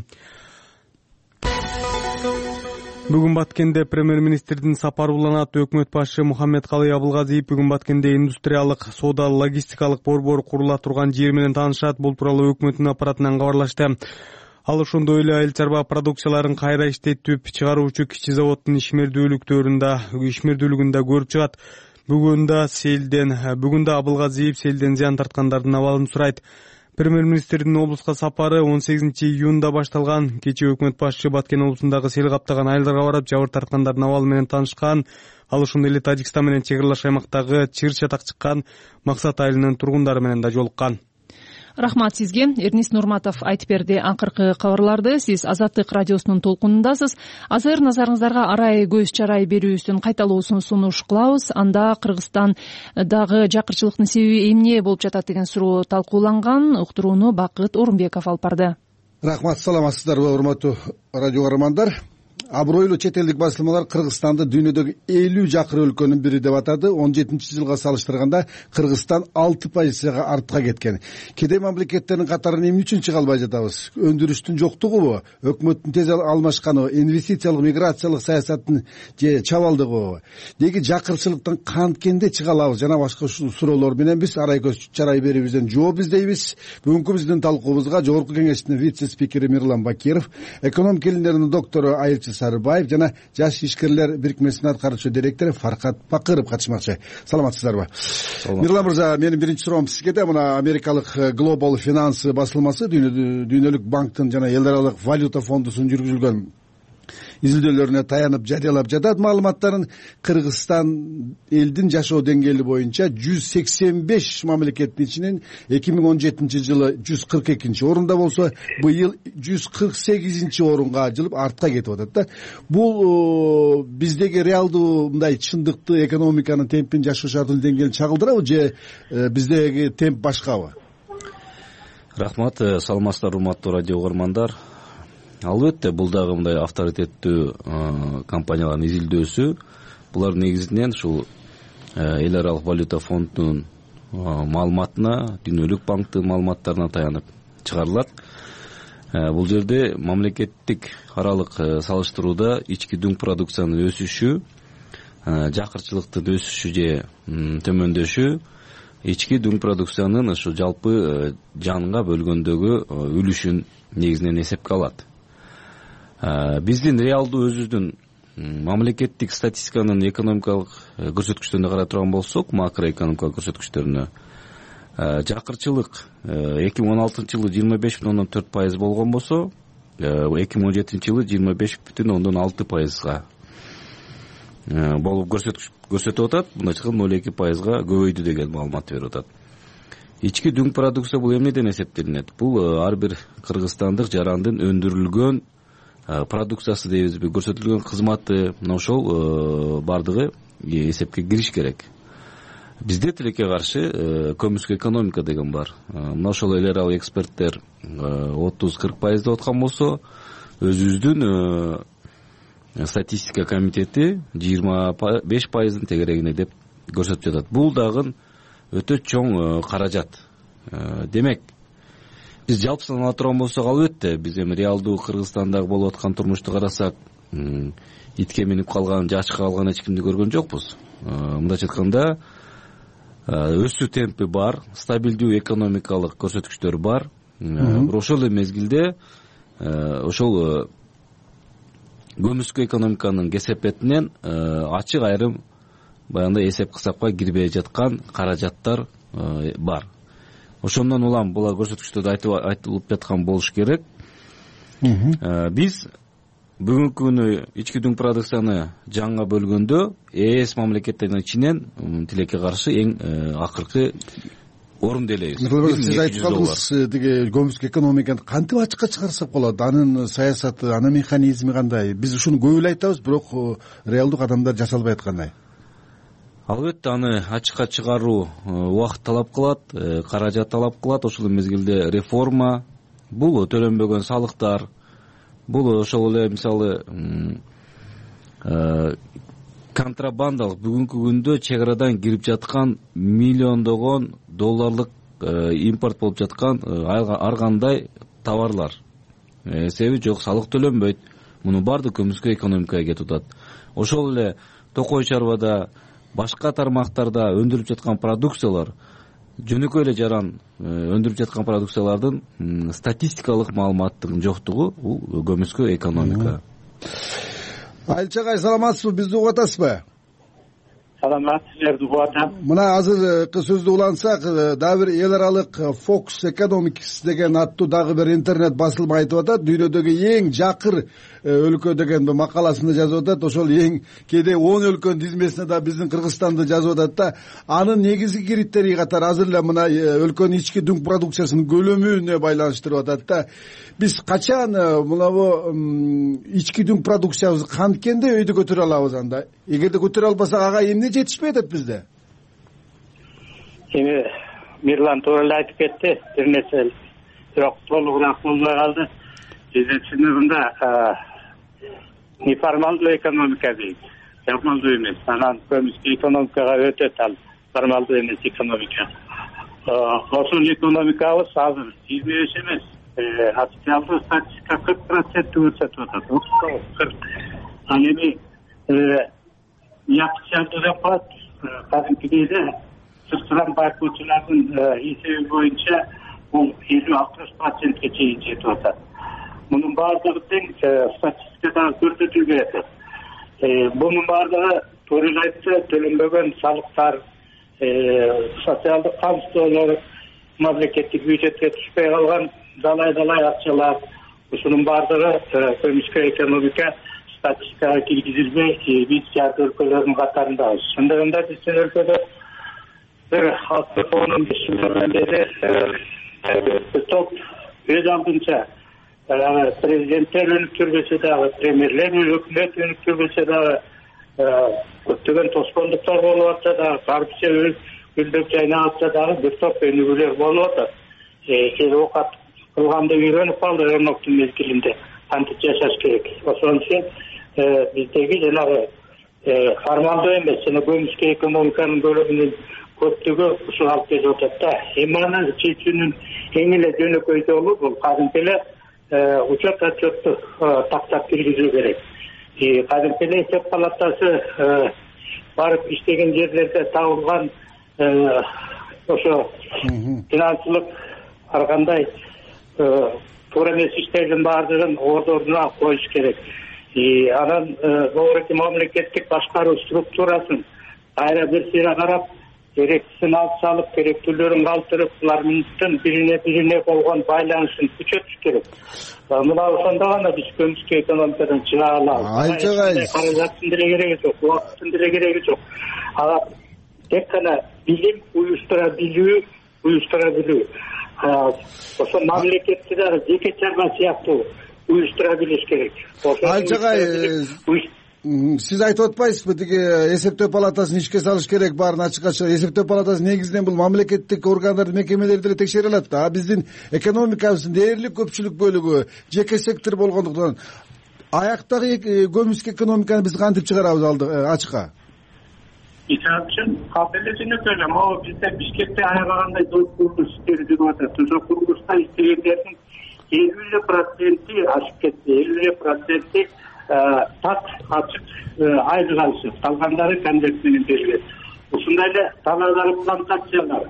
Бүгүн Баткенде премьер-министрдин сапары уланат. Өкмөт башчы Мухаммедкалый Абылгазиев бүгүн Баткенде индустриялык, соода, логистикалык борбор курула турган жер менен таанышат. Бул тууралуу өкмөттүн аппаратынан кабарлашты. Ал ошондой эле айыл чарба продукцияларын кайра иштетип чыгаруучу кичи заводдун ишмердүүлүктөрүндө ишмердүүлүгүндө көрүп чыгат. Бүгүн да селден, бүгүн да Абылгазиев селден зыян тарткандардын абалын сурайт. Премьер-министрдин облуска сапары он сегизинчи июнда башталган. Кечээ өкмөт башчы Баткен облусундагы сел каптаган айылдарга барып, жабыр тарткандардын абалы менен таанышкан. Ал ошондой эле Тажикстан менен чек аралаш аймактагы чыр чатак чыккан Максат айылынын тургундары менен да жолуккан. Рахмат сизге. Эрнис Нурматов айтып берди акыркы кабарларды. Сиз Азаттык радиосунун толкунундасыз. Азыр назарыңыздарга арай көз чарай берүүбүздүн кайталоосун сунуш кылабыз. Анда Кыргызстандагы жакырчылыктын себеби эмне болуп жатат деген суроо талкууланган. Уктурууну Бакыт Орунбеков алып барды. Рахмат, саламатсыздарбы урматтуу радио көрөрмандар. абройлуу чет элдик басылмалар Кыргызстанды дүйнөдөгү элүү жакыр өлкөнүн бири деп атады. он жетинчи жылга салыштырганда Кыргызстан алты пайызга артка кеткен. Кедей мамлекеттердин катарына эмне үчүн чыга албай жатабыз? Өндүрүштүн жоктугубу, өкмөттүн тез алмашканыбы, инвестициялык миграциялык саясаттын же чабалдыгыбы? Деги жакырчылыктан канткенде чыга алабыз? Жана башка суроолор менен биз арай көз чарай берүүбүздөн жооп издейбиз. Бүгүнкү биздин талкуубузга Жогорку Кеңештин вице-спикери Мирлан Бакиров, экономика илимдеринин доктору Айылчы Сарыбаев жана Жаш ишкерлер бирикмесинин аткаруучу директору Фаркат Бакыров катышмакчы. Саламатсыздарбы? Мирлан мырза, менин биринчи суроом сизге да. Мына америкалык Global Finance басылмасы дүйнөлүк банктын жана эл аралык валюта фондусунун жүргүзүлгөн изилдөөлөрүнө таянып жарыялап жатат маалыматтарын. Кыргызстан элдин жашоо деңгээли боюнча жүз сексен беш мамлекеттин ичинен эки миң он жетинчи жылы жүз кырк экинчи орунда болсо, быйыл жүз кырк сегизинчи орунга жылып артка кетип атат да. Бул биздеги реалдуу мындай чындыкты, экономиканын темпин, жашоо шартынын деңгээлин чагылдырабы же биздеги темп башкабы? Рахмат, саламатсыздар урматтуу радио угармандар. Албетте, бул дагы мындай авторитеттүү компаниялардын изилдөөсү. Булар негизинен ушул эл аралык валюта фондунун маалыматына, дүйнөлүк банктын маалыматтарына таянып чыгарылат. Бул жерде мамлекеттик аралык салыштырууда ички дүң продукциянын өсүшү, жакырчылыктын өсүшү же төмөндөшү, ички дүң продукциянын ушу жалпы жанга бөлгөндөгү үлүшүн негизинен эсепке алат. Биздин реалдуу өзүбүздүн мамлекеттик статистиканын экономикалык көрсөткүчтөрүнө карай турган болсок, макроэкономикалык көрсөткүчтөрүнө, жакырчылык эки миң он алтынчы жылы жыйырма беш бүтүн ондон төрт пайыз болгон болсо, эки миң он жетинчи жылы жыйырма беш бүтүн ондон алты пайызга болуп көрсөтүп атат. Мындайча ноль эки пайызга көбөйдү деген маалымат берип атат. Ички дүң продукция бул эмнеден эсептелинет? Бул ар бир кыргызстандык жарандын өндүрүлгөн продукциясы дейбизби, көрсөтүлгөн кызматы, мына ошол бардыгы эсепке кириш керек. Бизде тилекке каршы көмүскө экономика деген бар. Мына ошол эл аралык эксперттер отуз кырк пайыз деп аткан болсо, өзүбүздүн статистика комитети жыйырма беш пайыздын тегерегине деп көрсөтүп жатат. Бул дагы өтө чоң каражат. Демек, биз жалпысын ала турган болсок, албетте, биз эми реалдуу Кыргызстандагы болуп аткан турмушту карасак, итке минип калган, жачка калган эч кимди көргөн жокпуз. Мындайча айтканда, өсүү темпи бар, стабилдүү экономикалык көрсөткүчтөр бар. Бирок ошол эле мезгилде ошол көмүскө экономиканын кесепетинен ачык айрым баягындай эсеп кысапка кирбей жаткан каражаттар бар. Ошондон улам булар көрсөткүчтөрдө айтылып жаткан болуш керек. Биз бүгүнкү күнү ички дүң продукцияны жанга бөлгөндө ЭС мамлекеттеринин ичинен тилекке каршы эң акыркы орунду ээлейбиз. Сиз айтып калдыңыз, тиги көмүскө экономиканы кантип ачыкка чыгарсак болот? Анын саясаты, анын механизми кандай? Биз ушуну көп эле айтабыз, бирок реалдуу кадамдар жасалбай аткандай. Албетте, аны ачыкка чыгаруу убакыт талап кылат, каражат талап кылат. Ошол мезгилде реформа, бул төлөнбөгөн салыктар, бул ошол эле мисалы контрабандалык бүгүнкү күндө чек арадан кирип жаткан миллиондогон долларлык импорт болуп жаткан ар кандай товарлар. Себеби жок, салык төлөнбөйт. Мунун баардыгы көмүскө экономикага кетип атат. Ошол эле токой чарбада, башка тармактарда өндүрүлүп жаткан продукциялар, жөнөкөй эле жаран өндүрүп жаткан продукциялардын статистикалык маалыматтын жоктугу бул көмүскө экономика. Айылчы агай, саламатсызбы? Бизди угуп атасызбы? Саламат, сиздерди угуп атам. Мына азыркы сөздү улантсак, дагы бир эл аралык Fox Economics деген аттуу дагы бир интернет басылма айтып атат, дүйнөдөгү эң жакыр өлкө деген макаласында жазып атат. Ошол эң кээде он өлкөнүн тизмесине да биздин Кыргызстанды жазып атат да. Анын негизги критерий катары азыр эле мына өлкөнүн ички дүң продукциясынын көлөмүнө байланыштырып атат да. Биз качан мынабу ички дүң продукциябызды канткенде өйдө көтөрө алабыз анда? Эгерде көтөрө албасак, ага эмне жетишпей атат бизде? Эми Мирлан туура эле айтып кетти, бир нерсе бирок толугураак болбой калды. Бизде чындыгында неформалдуу экономика дейт, формалдуу эмес. Анан көбүнчө экономикага өтөт ал формалдуу эмес экономика. Ошол экономикабыз азыр измеш эмес, официалдуу статистика кырк процент көрсөтүп атат. кырк. Ал эми неофициалдуу деп коет, кадимкидейде сыртынан байкоочулардын эсеби боюнча бул элүү алтымыш процентке чейин жетип атат. Мунун баардыгы тең статистикада көрсөтүлгөн атат. Бунун баардыгы туура эле айтса төлөнбөгөн салыктар, социалдык камсыздоолор, мамлекеттик бюджетке түшпөй калган далай-далай акчалар, ушунун баардыгы көмүскө экономика статистикага киргизилбей, биз жарты өлкөлөрдүн катарындабыз. Ошондогунда биздин өлкөдө бир алты он беш жылдан бери топ өз алдынча президенттер өнүктүрбөсө дагы, премьерлер өкмөт өнүктүрбөсө дагы, көптөгөн тоскондуктар болуп атса дагы, коррупция гүлдөп жайнап атса дагы бир топ өнүгүүлөр болуп атат. Эл оокат кылганды үйрөнүп калды өрнөктүн мезгилинде. Кантип жашаш керек. Ошон үчүн биздеги жанагы формалдуу эмес, жана көмүскө экономиканын бөлүгүнүн көптүгү ушул алып келип атат да. Эми аны чечүүнүн эң эле жөнөкөй жолу бул кадимки эле учет отчетту тактап киргизүү керек. Кадимки эле эсеп палатасы барып иштеген жерлерде табылган ошо финансылык ар кандай туура эмес иштердин баардыгын ордуна коюш керек. Анан догуруки мамлекеттик башкаруу структурасын кайра бир сыйра карап, керектисин алып салып, керектүүлөрүн калтырып, булардын бирине бирине болгон байланышын күчөтүш керек. Мына ошондо гана биз көмүскө экономикадан чыга алабыз. Айчагай, каражаттын деле кереги жок, убакыттын деле кереги жок. Ага тек гана билим уюштура билүү, уюштура билүү. Ошо мамлекетти дагы жеке чарба сыяктуу уюштура билиш керек. Айчагай, сиз айтып атпайсызбы, тиги эсептөө палатасын ишке салыш керек, баарын ачыкка чыгып. Эсептөө палатасы негизинен бул мамлекеттик органдарды, мекемелерди деле текшере алат да. Биздин экономикабыздын дээрлик көпчүлүк бөлүгү жеке сектор болгондуктан аяктагы көмүскө экономиканы биз кантип чыгарабыз алды ачыкка? Исал үчүн кабеле жөнөкөй эле, могу бизде Бишкекте аябагандай жол курулуш иштери жүрүп атат. Ошол курулушта иштегендердин элүү эле проценти ашып кетти, элүү эле проценти так ачык айлык алышат, калгандары конверт менен берилет. Ушундай эле талаадагы плантациялар,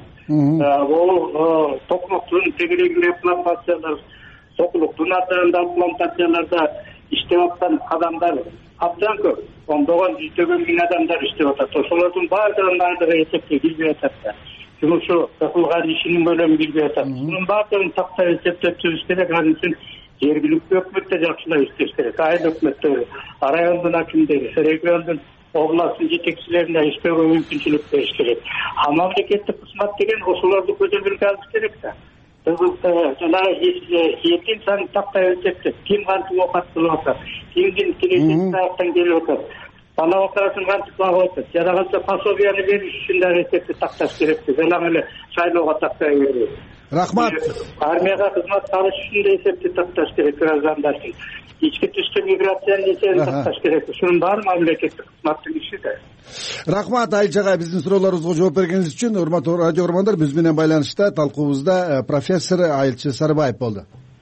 бул токмоктун тегерегинде плантациялар, сокулуктун атарында плантацияларда иштеп аткан адамдар абдан көп, ондогон жүздөгөн миң адамдар иштеп атат. Ошолордун баардыгынын айлыгы эсепке кирбей атат да. Жумушу кылган ишинин көлөмү кирбей атат. Мунун баардыгын тактап эсептеп түзүш керек. Ал үчүн жергиликтүү өкмөттө жакшылап иштеш керек. Айыл өкмөттөрү, райондун акимдери, региондун, областтын жетекчилерине иштөөгө мүмкүнчүлүк бериш керек. А мамлекеттик кызмат деген ошолорду көзөмөлгө алыш керек да. Жана этим санын тактап эсептеп, ким кантип оокат кылып атат, кимдин келечек таяктан келип атат, бала бакарасын кантип багып атат, жада калса пособияны бериш үчүн дагы эсепти такташ керек. Жана эле шайлоого тактай бербей. Рахмат. Армияга кызмат алыш үчүн да эсепти такташ керек граждандардын. Ички түштө миграциянын эсебин такташ керек. Ушунун баары мамлекеттик кызматтын иши да. Рахмат Айчагай, биздин суроолорубузга жооп бергениңиз үчүн. Урматтуу радио угармандар, биз менен байланышта талкуубузда профессор Айылчы Сарыбаев болду.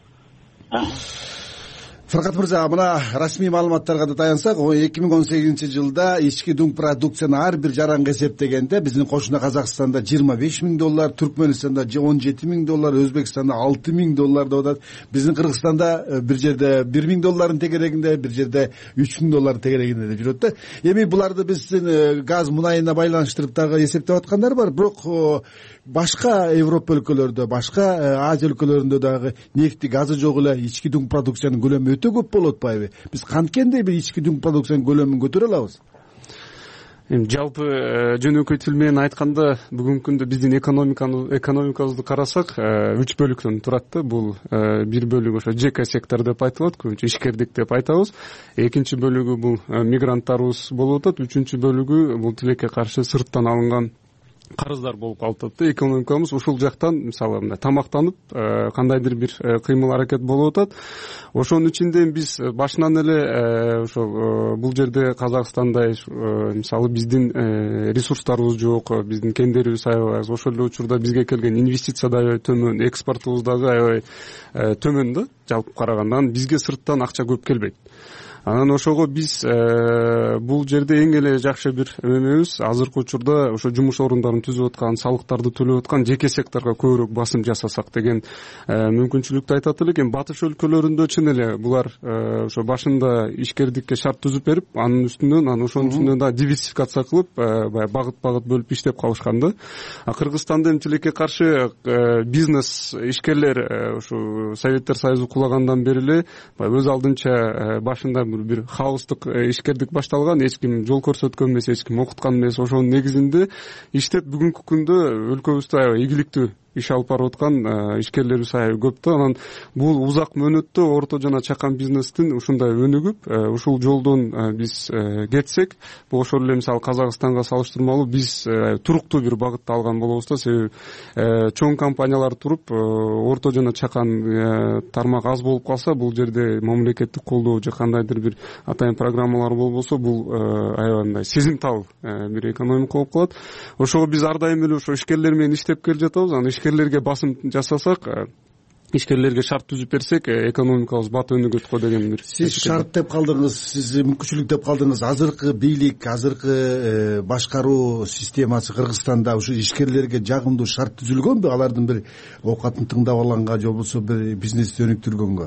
Фаркат мырза, мына расмий маалыматтарга да таянсак, эки миң он сегизинчи жылда ички дуң продукцияны ар бир жаранга эсептегенде биздин кошуна Казакстанда жыйырма беш миң доллар, Түркмөнстанда он жети миң доллар, Өзбекстанда алты миң доллар деп атат. Биздин Кыргызстанда бир жерде бир миң доллардын тегерегинде, бир жерде үч миң доллардын тегерегинде деп жүрөт да. Эми буларды биздин газ мунайына байланыштырып дагы эсептеп аткандар бар, бирок башка Европа өлкөлөрүндө, башка Азия өлкөлөрүндө дагы нефти, газы жок эле ички дуң продукциянын көлөмү өтө көп болуп атпайбы? Биз канткенде бир ички дуң продукциянын көлөмүн көтөрө алабыз? Эми жалпы жөнөкөй тил менен айтканда, бүгүнкү күндө биздин экономиканы экономикабызды карасак, үч бөлүктөн турат да. Бул бир бөлүгү ошо жеке сектор деп айтылат, көбүнчө ишкердик деп айтабыз. Экинчи бөлүгү бул мигранттарыбыз болуп атат. Үчүнчү бөлүгү бул тилекке каршы сырттан алынган карыздар болуп калып атат да. Экономикабыз ушул жактан мисалы мындай тамактанып кандайдыр бир кыймыл аракет болуп атат. Ошонун ичинде биз башынан эле ошол бул жерде Казакстандай мисалы биздин ресурстарыбыз жок, биздин кендерибиз аябай аз, ошол эле учурда бизге келген инвестиция да аябай төмөн, экспортубуз дагы аябай төмөн да жалпы караганда. Анан бизге сырттан акча көп келбейт. Анан ошого биз бул жерде эң эле жакшы бир эмебиз азыркы учурда ошо жумуш орундарын түзүп аткан, салыктарды төлөп аткан жеке секторго көбүрөөк басым жасасак деген мүмкүнчүлүктү айтат элек. Эми батыш өлкөлөрүндө чын эле булар ошо башында ишкердикке шарт түзүп берип, анын үстүнөн анан ошонун үстүнөн да диверсификация кылып, баягы багыт-багыт бөлүп иштеп калышкан да. А Кыргызстанда эми тилекке каршы бизнес ишкерлер ушу Советтер Союзу кулагандан бери эле өз алдынча башында бир хаостук ишкердик башталган, эч ким жол көрсөткөн эмес, эч ким окуткан эмес. Ошонун негизинде иштеп бүгүнкү күндө өлкөбүздө аябай ийгиликтүү иш алып барып аткан ишкерлерибиз аябай көп да. Анан бул узак мөөнөттө орто жана чакан бизнестин ушундай өнүгүп, ушул жолдон биз кетсек, бул ошол эле мисалы Казакстанга салыштырмалуу биз туруктуу бир багытты алган болобуз да. Себеби чоң компаниялар туруп, орто жана чакан тармак аз болуп калса, бул жерде мамлекеттик колдоо же кандайдыр бир атайын программалар болбосо, бул аябай мындай сезимтал бир экономика болуп калат. Ошого биз ар дайым эле ошо ишкерлер менен иштеп келе жатабыз. Анан ишкерлерге басым жасасак, ишкерлерге шарт түзүп берсек, экономикабыз бат өнүгөт го деген бир. Сиз шарт деп калдыңыз, сиз мүмкүнчүлүк деп калдыңыз. Азыркы бийлик, азыркы башкаруу системасы Кыргызстанда ушу ишкерлерге жагымдуу шарт түзүлгөнбү? Алардын бир оокатын тыңдап алганга же болбосо бир бизнести өнүктүргөнгө?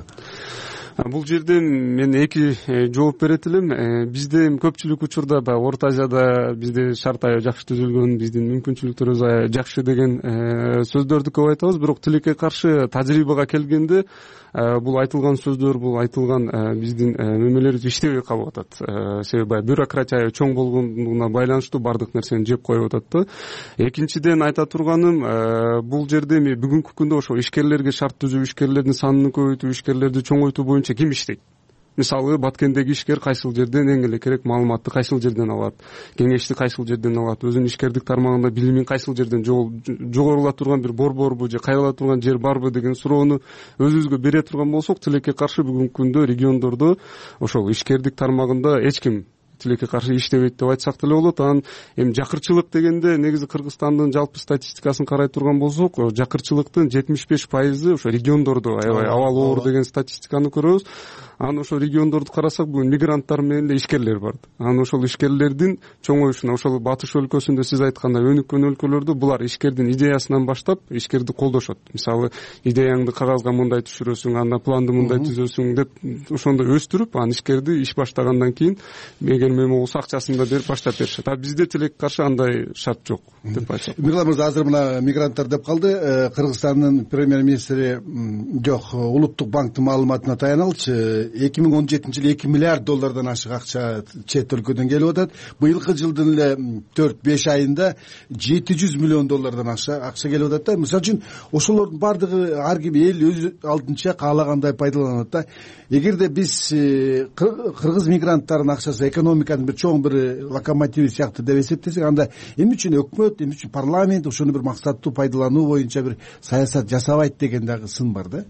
Бул жерден мен эки жооп берет элем. Бизде көпчүлүк учурда баягы Орто Азияда бизде шарт аябай жакшы түзүлгөн, биздин мүмкүнчүлүктөрүбүз аябай жакшы деген сөздөрдү көп айтабыз. Бирок тилекке каршы тажрыйбага келгенде бул айтылган сөздөр, бул айтылган биздин мемелерибиз иштебей калып атат. Себеби бюрократия чоң болгондугуна байланыштуу бардык нерсени жеп коюп атат да. Экинчиден айта турганым, бул жерде эми бүгүнкү күндө ошо ишкерлерге шарт түзүп, ишкерлердин санын көбөйтүү, ишкерлерди чоңойтуу боюнча ким иштейт? Мисалы Баткендеги ишкер кайсыл жерден эң эле керек маалыматты кайсыл жерден алат, кеңешти кайсыл жерден алат, өзүнүн ишкердик тармагында билимин кайсыл жерден жогорула турган бир борборбу же кайрыла турган жер барбы деген суроону өзүбүзгө бере турган болсок, тилекке каршы бүгүнкү күндө региондордо ошол ишкердик тармагында эч ким тилекке каршы иштебейт деп айтсак деле болот. Анан эми жакырчылык дегенде негизи Кыргызстандын жалпы статистикасын карай турган болсок, жакырчылыктын жетимиш беш пайызы ошо региондордо аябай абал оор деген статистиканы көрөбүз. Анан ошол региондорду карасак, бүгүн мигранттар менен эле ишкерлер бар. Анан ошол ишкерлердин чоңоюшуна, ошол батыш өлкөсүндө сиз айткандай өнүккөн өлкөлөрдө булар ишкердин идеясынан баштап ишкерди колдошот. Мисалы, идеяңды кагазга мындай түшүрөсүң, анда планды мындай түзөсүң деп ошондой өстүрүп, анан ишкерди иш баштагандан кийин эгер мема болсо акчасын да берип баштап беришет. А бизде тилекке каршы андай шарт жок деп айтсак. Мирлан мырза, азыр мына мигранттар деп калды. Кыргызстандын премьер-министри жок, Улуттук банктын маалыматына таянalычы, эки миң он жетинчи жылы эки миллиард доллардан ашык акча чет өлкөдөн келип атат. Быйылкы жылдын эле төрт беш айында жети жүз миллион доллардан акча келип атат да. Мисалы үчүн ошолордун бардыгы ар ким эл өз алдынча каалагандай пайдаланат да. Эгерде биз кыргыз мигранттарынын акчасы экономиканын бир чоң бир локомотиви сыяктуу деп эсептесек, анда эмне үчүн өкмөт, эмне үчүн парламент ошону бир максаттуу пайдалануу боюнча бир саясат жасабайт деген дагы сын бар да.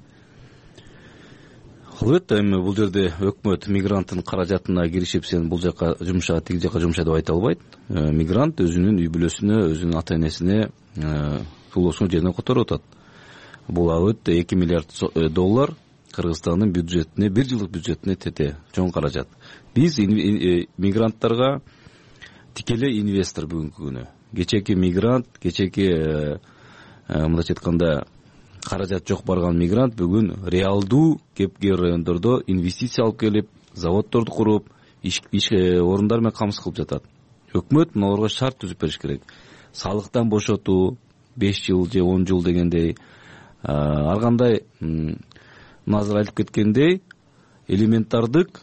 Албетте, эми бул жерде өкмөт мигранттын каражатына киришип, сен бул жака жумша, тиги жака жумша деп айта албайт. Мигрант өзүнүн үй бүлөсүнө, өзүнүн ата энесине сулоосун жерден которуп атат. Бул албетте эки миллиард доллар Кыргызстандын бюджетине, бир жылдык бюджетине тете чоң каражат. Биз мигранттарга тикелей инвестор бүгүнкү күнү. Кечеки мигрант, кечеки мындайча айтканда каражат жок барган мигрант бүгүн реалдуу кепке райондордо инвестиция алып келип, заводдорду куруп, иш орундар менен камсыз кылып жатат. Өкмөт мыналарга шарт түзүп бериш керек. Салыктан бошотуу беш жыл же он жыл дегендей, ар кандай азыр айтып кеткендей элементардык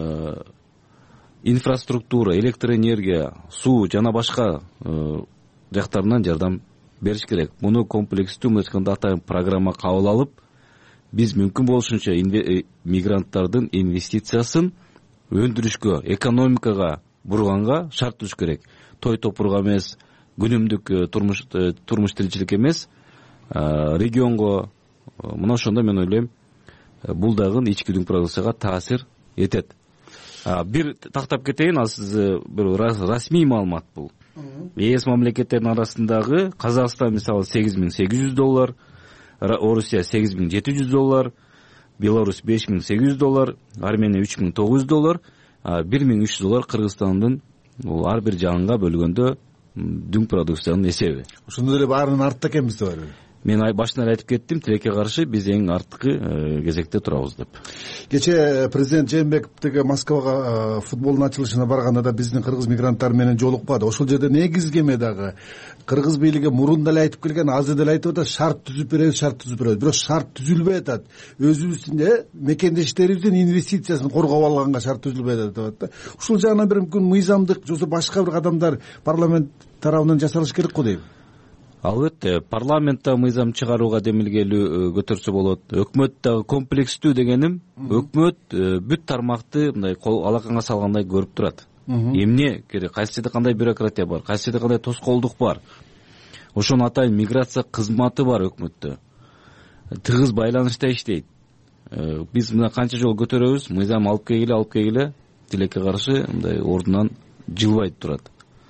инфраструктура, электроэнергия, суу жана башка жактарынан жардам бериш керек. Муну комплекстүү мындай атайын программа кабыл алып, биз мүмкүн болушунча мигранттардын инвестициясын өндүрүшкө, экономикага бурганга шарт түзүш керек. Той топурга эмес, күнүмдүк турмуш турмуш тиричилик эмес, регионго мына ошондо мен ойлойм бул дагы ички дүң продукцияга таасир этет. Бир тактап кетейин, ал сиз бир расмий маалымат бул. ЕС мамлекеттеринин арасындагы Казакстан мисалы сегиз миң сегиз жүз доллар, Орусия сегиз миң жети жүз доллар, Беларусь беш миң сегиз жүз доллар, Армения үч миң тогуз жүз доллар, бир миң үч жүз доллар Кыргызстандын бул ар бир жагынга бөлгөндө дүң продукциянын эсеби. Ошондо эле баарынын артта экенбиз деп ойлойм. Мен башынан айтып кеттим, тилекке каршы биз эң арткы кезекте турабыз деп. Кечээ президент Жээнбеков тиги Москвага футболдун ачылышына барганда да биздин кыргыз мигранттары менен жолукпады. Ошол жерде негизги эме дагы кыргыз бийлиги мурун деле айтып келген, азыр деле айтып атат, шарт түзүп беребиз, шарт түзүп беребиз. Бирок шарт түзүлбөй атат. Өзүбүздүн мекендештерибиздин инвестициясын коргоп алганга шарт түзүлбөй атат деп атат. Ушул жагынан бир мүмкүн мыйзамдык же башка бир кадамдар парламент тарабынан жасалыш керек го дейм. Албетте, парламентте мыйзам чыгарууга демилгелүү көтөрсө болот. Өкмөт дагы комплекстүү дегеним, өкмөт бүт тармакты мындай кол алаканга салгандай көрүп турат. Эмне керек, кайсы жерде кандай бюрократия бар, кайсы жерде кандай тоскоолдук бар. Ошону атайын миграция кызматы бар өкмөттө. Тыгыз байланышта иштейт. Биз мына канча жолу көтөрөбүз, мыйзам алып келгиле, алып келгиле, тилекке каршы мындай ордунан жылбай турат.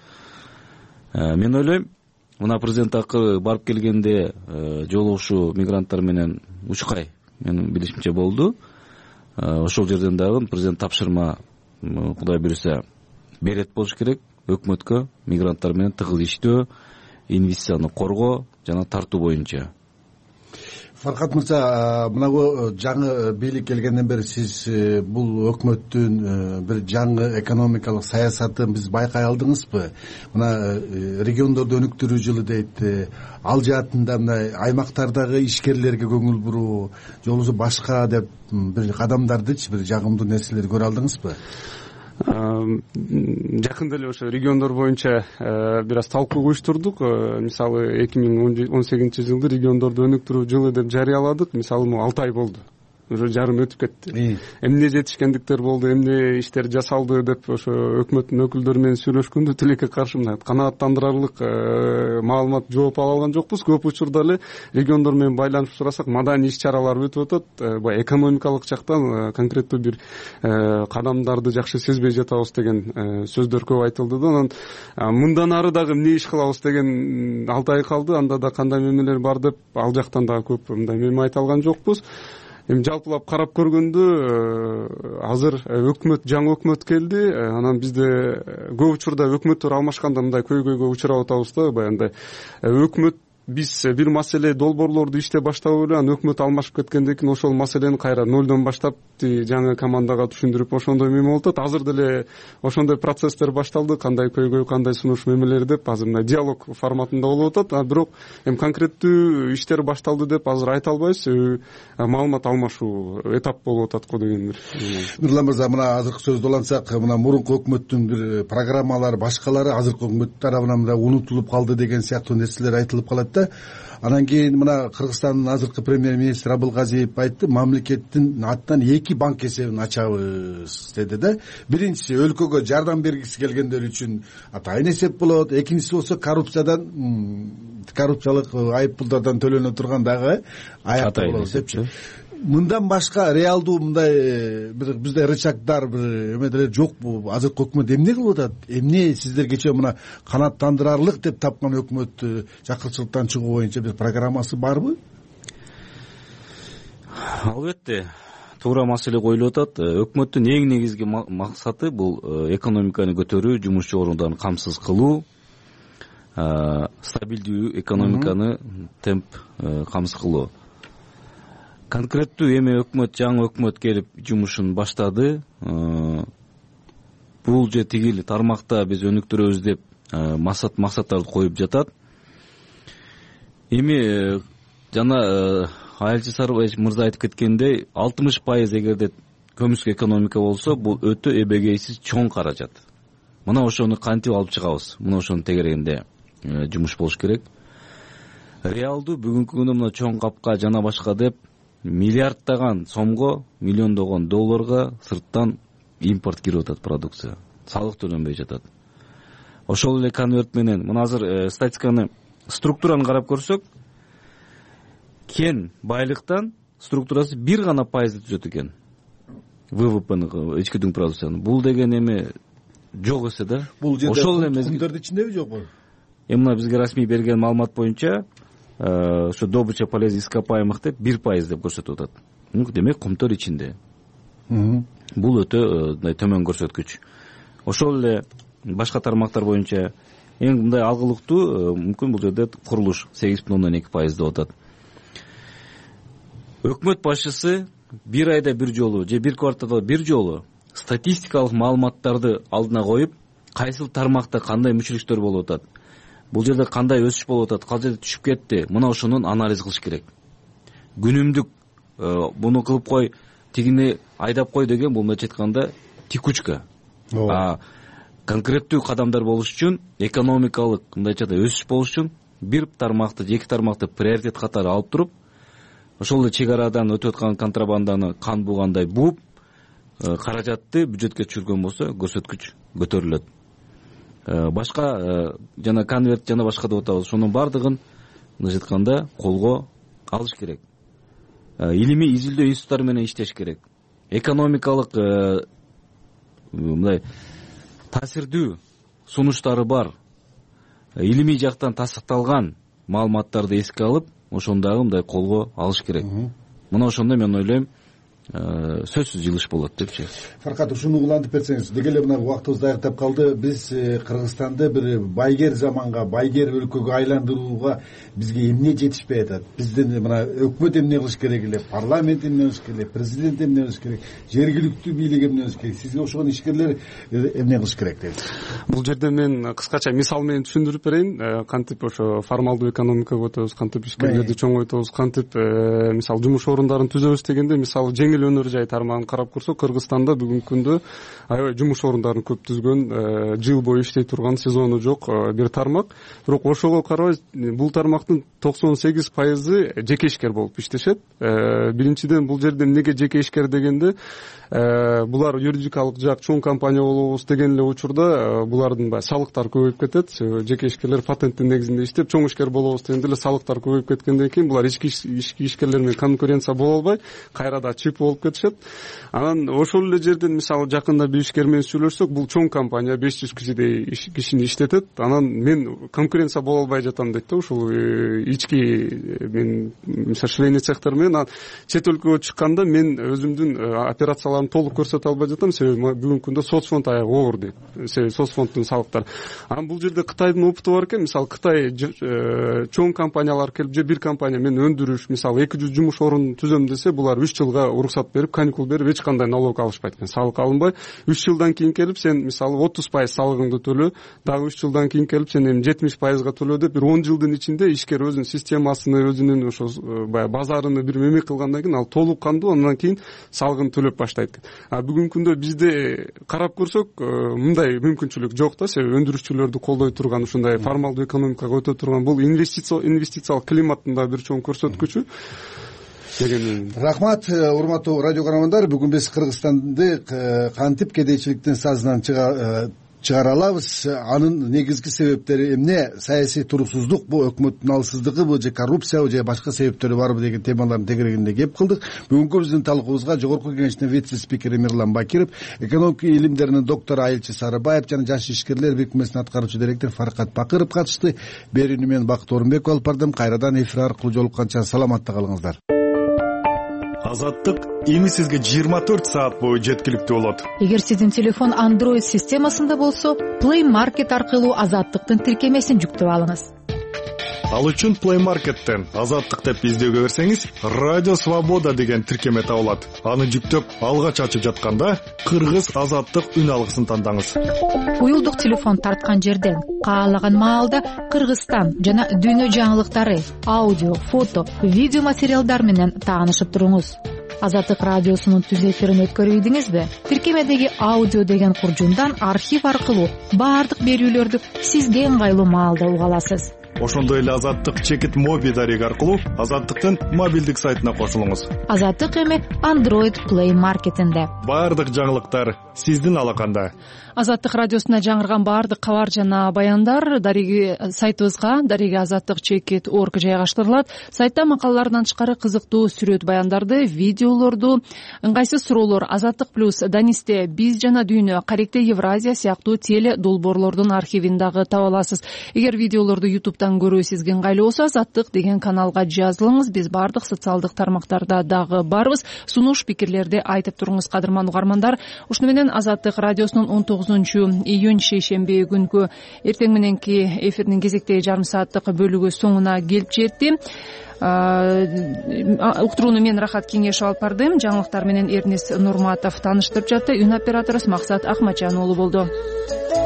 Мен ойлойм, мына президент акы барып келгенде жолугушуу мигранттар менен Учкай менин билишимче болду. Ошол жерден дагы президент тапшырма Кудай буйруса берет болуш керек өкмөткө мигранттар менен тыгыз иштөө, инвестицияны коргоо жана тартуу боюнча. Фаркат мырза, мынагу жаңы бийлик келгенден бери сиз бул өкмөттүн бир жаңы экономикалык саясатын биз байкай алдыңызбы? Мына региондорду өнүктүрүү жылы дейт, ал жаатында мына аймактардагы ишкерлерге көңүл буруу, же болбосо башка деп бир кадамдардычы, бир жагымдуу нерселерди көрө алдыңызбы? Жакында эле ошо региондор боюнча бир аз талкуу уюштурдук. Мисалы эки миң он сегизинчи жылды региондорду өнүктүрүү жылы деп жарыяладык. Мисалы могу алты ай болду. Уже жарым өтүп кетти. Эмне жетишкендиктер болду, эмне иштер жасалды деп ошо өкмөттүн өкүлдөрү менен сүйлөшкөндө тилекке каршы мына канааттандырарлык маалымат жооп ала алган жокпуз. Көп учурда эле региондор менен байланышып сурасак, маданий иш-чаралар өтүп атат. Баягы экономикалык жактан конкреттүү бир кадамдарды жакшы сезбей жатабыз деген сөздөр көп айтылды да. Анан мындан ары дагы эмне иш кылабыз деген алты ай калды. Анда да кандай мемелер бар деп ал жактан дагы көп мындай меме айта алган жокпуз. Эми жалпылап карап көргөндө азыр өкмөт, жаңы өкмөт келди. Анан бизде көп учурда өкмөттөр алмашканда мындай көйгөйгө учурап атабыз да. Баягындай өкмөт биз бир маселе долбоорлорду иштеп баштап эле, анан өкмөт алмашып кеткенден кийин ошол маселени кайра нолдон баштап жаңы командага түшүндүрүп ошондой меме болуп атат. Азыр деле ошондой процесстер башталды. Кандай көйгөй, кандай сунуш мемелер деп азыр мына диалог форматында болуп атат. А бирок эми конкреттүү иштер башталды деп азыр айта албайбыз. Маалымат алмашуу этап болуп атат го деген бир. Нурлан мырза, мына азыркы сөздү улантсак, мына мурунку өкмөттүн бир программалары, башкалары азыркы өкмөт тарабынан мына унутулуп калды деген сыяктуу нерселер айтылып калат. Анан кийин мына Кыргызстандын азыркы премьер-министр Абылгазиев айтты, мамлекеттин атынан эки банк эсебин ачабыз деди да. Биринчиси өлкөгө жардам бергиси келгендер үчүн атайын эсеп болот, экинчиси болсо коррупциядан, коррупциялык айыппулдардан төлөнө турган дагы аякта болот депчи. Мындан башка реалдуу мындай бир бизде рычагдар, бир эмелер жокпу? Азыркы өкмөт эмне кылып атат? Эмне сиздер кечээ мына канааттандырарлык деп тапкан өкмөт жакырчылыктан чыгуу боюнча бир программасы барбы? Албетте, туура маселе коюлуп атат. Өкмөттүн эң негизги максаты бул экономиканы көтөрүү, жумушчу орундарын камсыз кылуу, стабилдүү экономиканы темп камсыз кылуу. Конкреттүү эми өкмөт, жаңы өкмөт келип жумушун баштады. Бул же тигил тармакта биз өнүктүрөбүз деп максат максаттарды коюп жатат. Эми жана Айылчы Сарыбаев мырза айтып кеткендей, алтымыш пайыз эгерде көмүскө экономика болсо, бул өтө эбегейсиз чоң каражат. Мына ошону кантип алып чыгабыз? Мына ошонун тегерегинде жумуш болуш керек. Реалдуу бүгүнкү күндө мына чоң капка жана башка деп миллиарддаган сомго, миллиондогон долларга сырттан импорт кирип атат продукция. Салык төлөнбөй жатат. ошол эле конверт менен мына азыр статистиканы структураны карап көрсөк, кен байлыктан структурасы бир гана пайызды түзөт экен. ВВПнын, ички дүң продукциянын. Бул деген эми жок эсе да. Бул жерде кумдардын ичиндеби жокпу? Эми мына бизге расмий берген маалымат боюнча ошо добыча полезных ископаемых деп бир пайыз деп көрсөтүп атат. Демек кумтөр ичинде. Бул өтө төмөн көрсөткүч. Ошол эле башка тармактар боюнча эң мындай алгылыктуу мүмкүн бул жерде курулуш сегиз бүтүн ондон эки пайыз деп атат. Өкмөт башчысы бир айда бир жолу же бир кварталда бир жолу статистикалык маалыматтарды алдына коюп, кайсыл тармакта кандай мүчүлүктөр болуп атат, бул жерде кандай өсүш болуп атат, кал жерде түшүп кетти, мына ошонун анализ кылыш керек. Күнүмдүк буну кылып кой, тигини айдап кой деген бул мындайча айтканда текучка. А конкреттүү кадамдар болуш үчүн, экономикалык мындайча айтканда өсүш болуш үчүн бир тармакты, эки тармакты приоритет катары алып туруп, ошол эле чек арадан өтүп аткан контрабанданы кан бугандай бууп, каражатты бюджетке түшүргөн болсо көрсөткүч көтөрүлөт. Башка жана конверт жана башка деп атабыз. Ошонун бардыгын мындайча айтканда колго алыш керек. Илимий изилдөө институттары менен иштеш керек. Экономикалык мындай таасирдүү сунуштары бар, илимий жактан тастыкталган маалыматтарды эске алып, ошондагы мындай колго алыш керек. Мына ошондо мен ойлойм, сөзсүз жылыш болот депчи. Фаркат, ушуну улантып берсеңиз, деги эле мына убактыбыз аяктап калды. Биз Кыргызстанды бир байгер заманга, байгер өлкөгө айландырууга бизге эмне жетишпей атат? Биздин мына өкмөт эмне кылыш керек эле, парламент эмне кылыш керек, президент эмне кылыш керек, жергиликтүү бийлик эмне кылыш керек, сизге окшогон ишкерлер эмне кылыш керек дейт? Бул жерде мен кыскача мисал менен түшүндүрүп берейин. Кантип ошо формалдуу экономикага өтөбүз, кантип ишкерлерди чоңойтобуз, кантип мисалы жумуш орундарын түзөбүз дегенде, мисалы жеңил өнөр жай тармагын карап көрсөк, Кыргызстанда бүгүнкү күндө аябай жумуш орундарын көп түзгөн, жыл бою иштей турган, сезону жок бир тармак. Бирок ошого карабай, бул тармактын токсон сегиз пайызы жеке ишкер болуп иштешет. Биринчиден, бул жерде эмнеге жеке ишкер дегенде, булар юридикалык жак чоң компания болобуз деген эле учурда булардын баягы салыктары көбөйүп кетет. Жеке ишкерлер патенттин негизинде иштеп, чоң ишкер болобуз дегенде эле салыктар көбөйүп кеткенден кийин булар ички ишкерлер менен конкуренция боло албай, кайрада чип болуп кетишет. Анан ошол эле жерден мисалы жакында бир ишкер менен сүйлөшсөк, бул чоң компания беш жүз кишидей кишини иштетет. Анан мен конкуренция боло албай жатам дейт да, ушул ички мен мисалы швейный цехтер менен. Чет өлкөгө чыкканда мен өзүмдүн операцияларымды толук көрсөтө албай жатам, себеби бүгүнкү күндө соцфонд аябай оор дейт. Себеби соцфонддун салыктары. Анан бул жерде Кытайдын опыту бар экен. Мисалы Кытай чоң компаниялар келип, же бир компания мен өндүрүш, мисалы эки жүз жумуш орун түзөм десе, булар үч жылга уруксат берип, каникул берип, эч кандай налог алышпайт экен. Салык алынбай, үч жылдан кийин келип сен мисалы отуз пайыз салыгыңды төлө, дагы үч жылдан кийин келип сен эми жетимиш пайызга төлө деп, бир он жылдын ичинде ишкер өзүнүн системасын, өзүнүн ошо баягы базарын бир мемек кылгандан кийин ал толук кандуу, андан кийин салыгын төлөп баштайт экен. А бүгүнкү күндө бизде карап көрсөк, мындай мүмкүнчүлүк жок да, себеби өндүрүшчүлөрдү колдой турган, ушундай формалдуу экономикага өтө турган бул инвестициялык климаттын да бир чоң көрсөткүчү. Рахмат, урматтуу радио көрөрмандар. Бүгүн биз Кыргызстанды кантип кедейчиликтин сазынан чыгара алабыз, анын негизги себептери эмне, саясий туруксуздук, бу өкмөттүн алсыздыгыбы же коррупциябы же башка себептери барбы деген темалардын тегерегинде кеп кылдык. Бүгүнкү биздин талкуубузга жогорку кеңештин вице-спикери Мирлан Бакиров, экономика илимдеринин доктору Айылчы Сарыбаев жана жаш ишкерлер бирикмесинин аткаруучу директору Фаркат Бакыров катышты. Берүүнү мен Бакыт Орунбеков алып бардым. Кайрадан эфир аркылуу жолукканча саламатта калыңыздар. Азаттык эми сизге жыйырма төрт саат бою жеткиликтүү болот. Эгер сиздин телефон Android системасында болсо, Play Market аркылуу Азаттыктын тиркемесин жүктөп алыңыз. Ал үчүн Play Market'тен Азаттык деп издөөгө берсеңиз, Радио Свобода деген тиркеме табылат. Аны жүктөп, алгач ачып жатканда Кыргыз Азаттык үн алгысын тандаңыз. Уюлдук телефон тарткан жерден каалаган маалда Кыргызстан жана дүйнө жаңылыктары, аудио, фото, видео материалдар менен таанышып туруңуз. Азаттык радиосунун түз эфирин өткөрүп ийдиңизби? Тиркемедеги аудио деген куржундан архив аркылуу баардык берүүлөрдү сизге ыңгайлуу маалда уга аласыз. ошондой эле азаттык чекит моби дареги аркылуу азаттыктын мобилдик сайтына кошулуңуз. Азаттык эми Android Play маркетинде. Баардык жаңылыктар сиздин алаканда. Азаттык радиосуна жаңырган баардык кабар жана баяндар дареги сайтыбызга дареги азаттык чекит точка орг жайгаштырылат. Сайтта макалалардан тышкары кызыктуу сүрөт баяндарды, видеолорду, ыңгайсыз суроолор, Азаттык плюс, Данисте, Биз жана Дүйнө, Каректе Евразия сыяктуу теле долбоорлордун архивин дагы таба аласыз. Эгер видеолорду ютубтан көрүү сизге ыңгайлуу болсо, Азаттык деген каналга жазылыңыз. Биз баардык социалдык тармактарда дагы барбыз. Сунуш пикирлерди айтып туруңуз, кадырман угармандар. Ушуну менен Азаттык радиосунун он тогузунчу июнь шейшемби күнкү эртең мененки эфирдин кезектеги жарым сааттык бөлүгү соңуна келип жетти. Уктурууну мен Рахат Кеңешев алып бардым. Жаңылыктар менен Эрнис Нурматов тааныштырып жатты. Үн операторубуз Максат Акмачан уулу болду.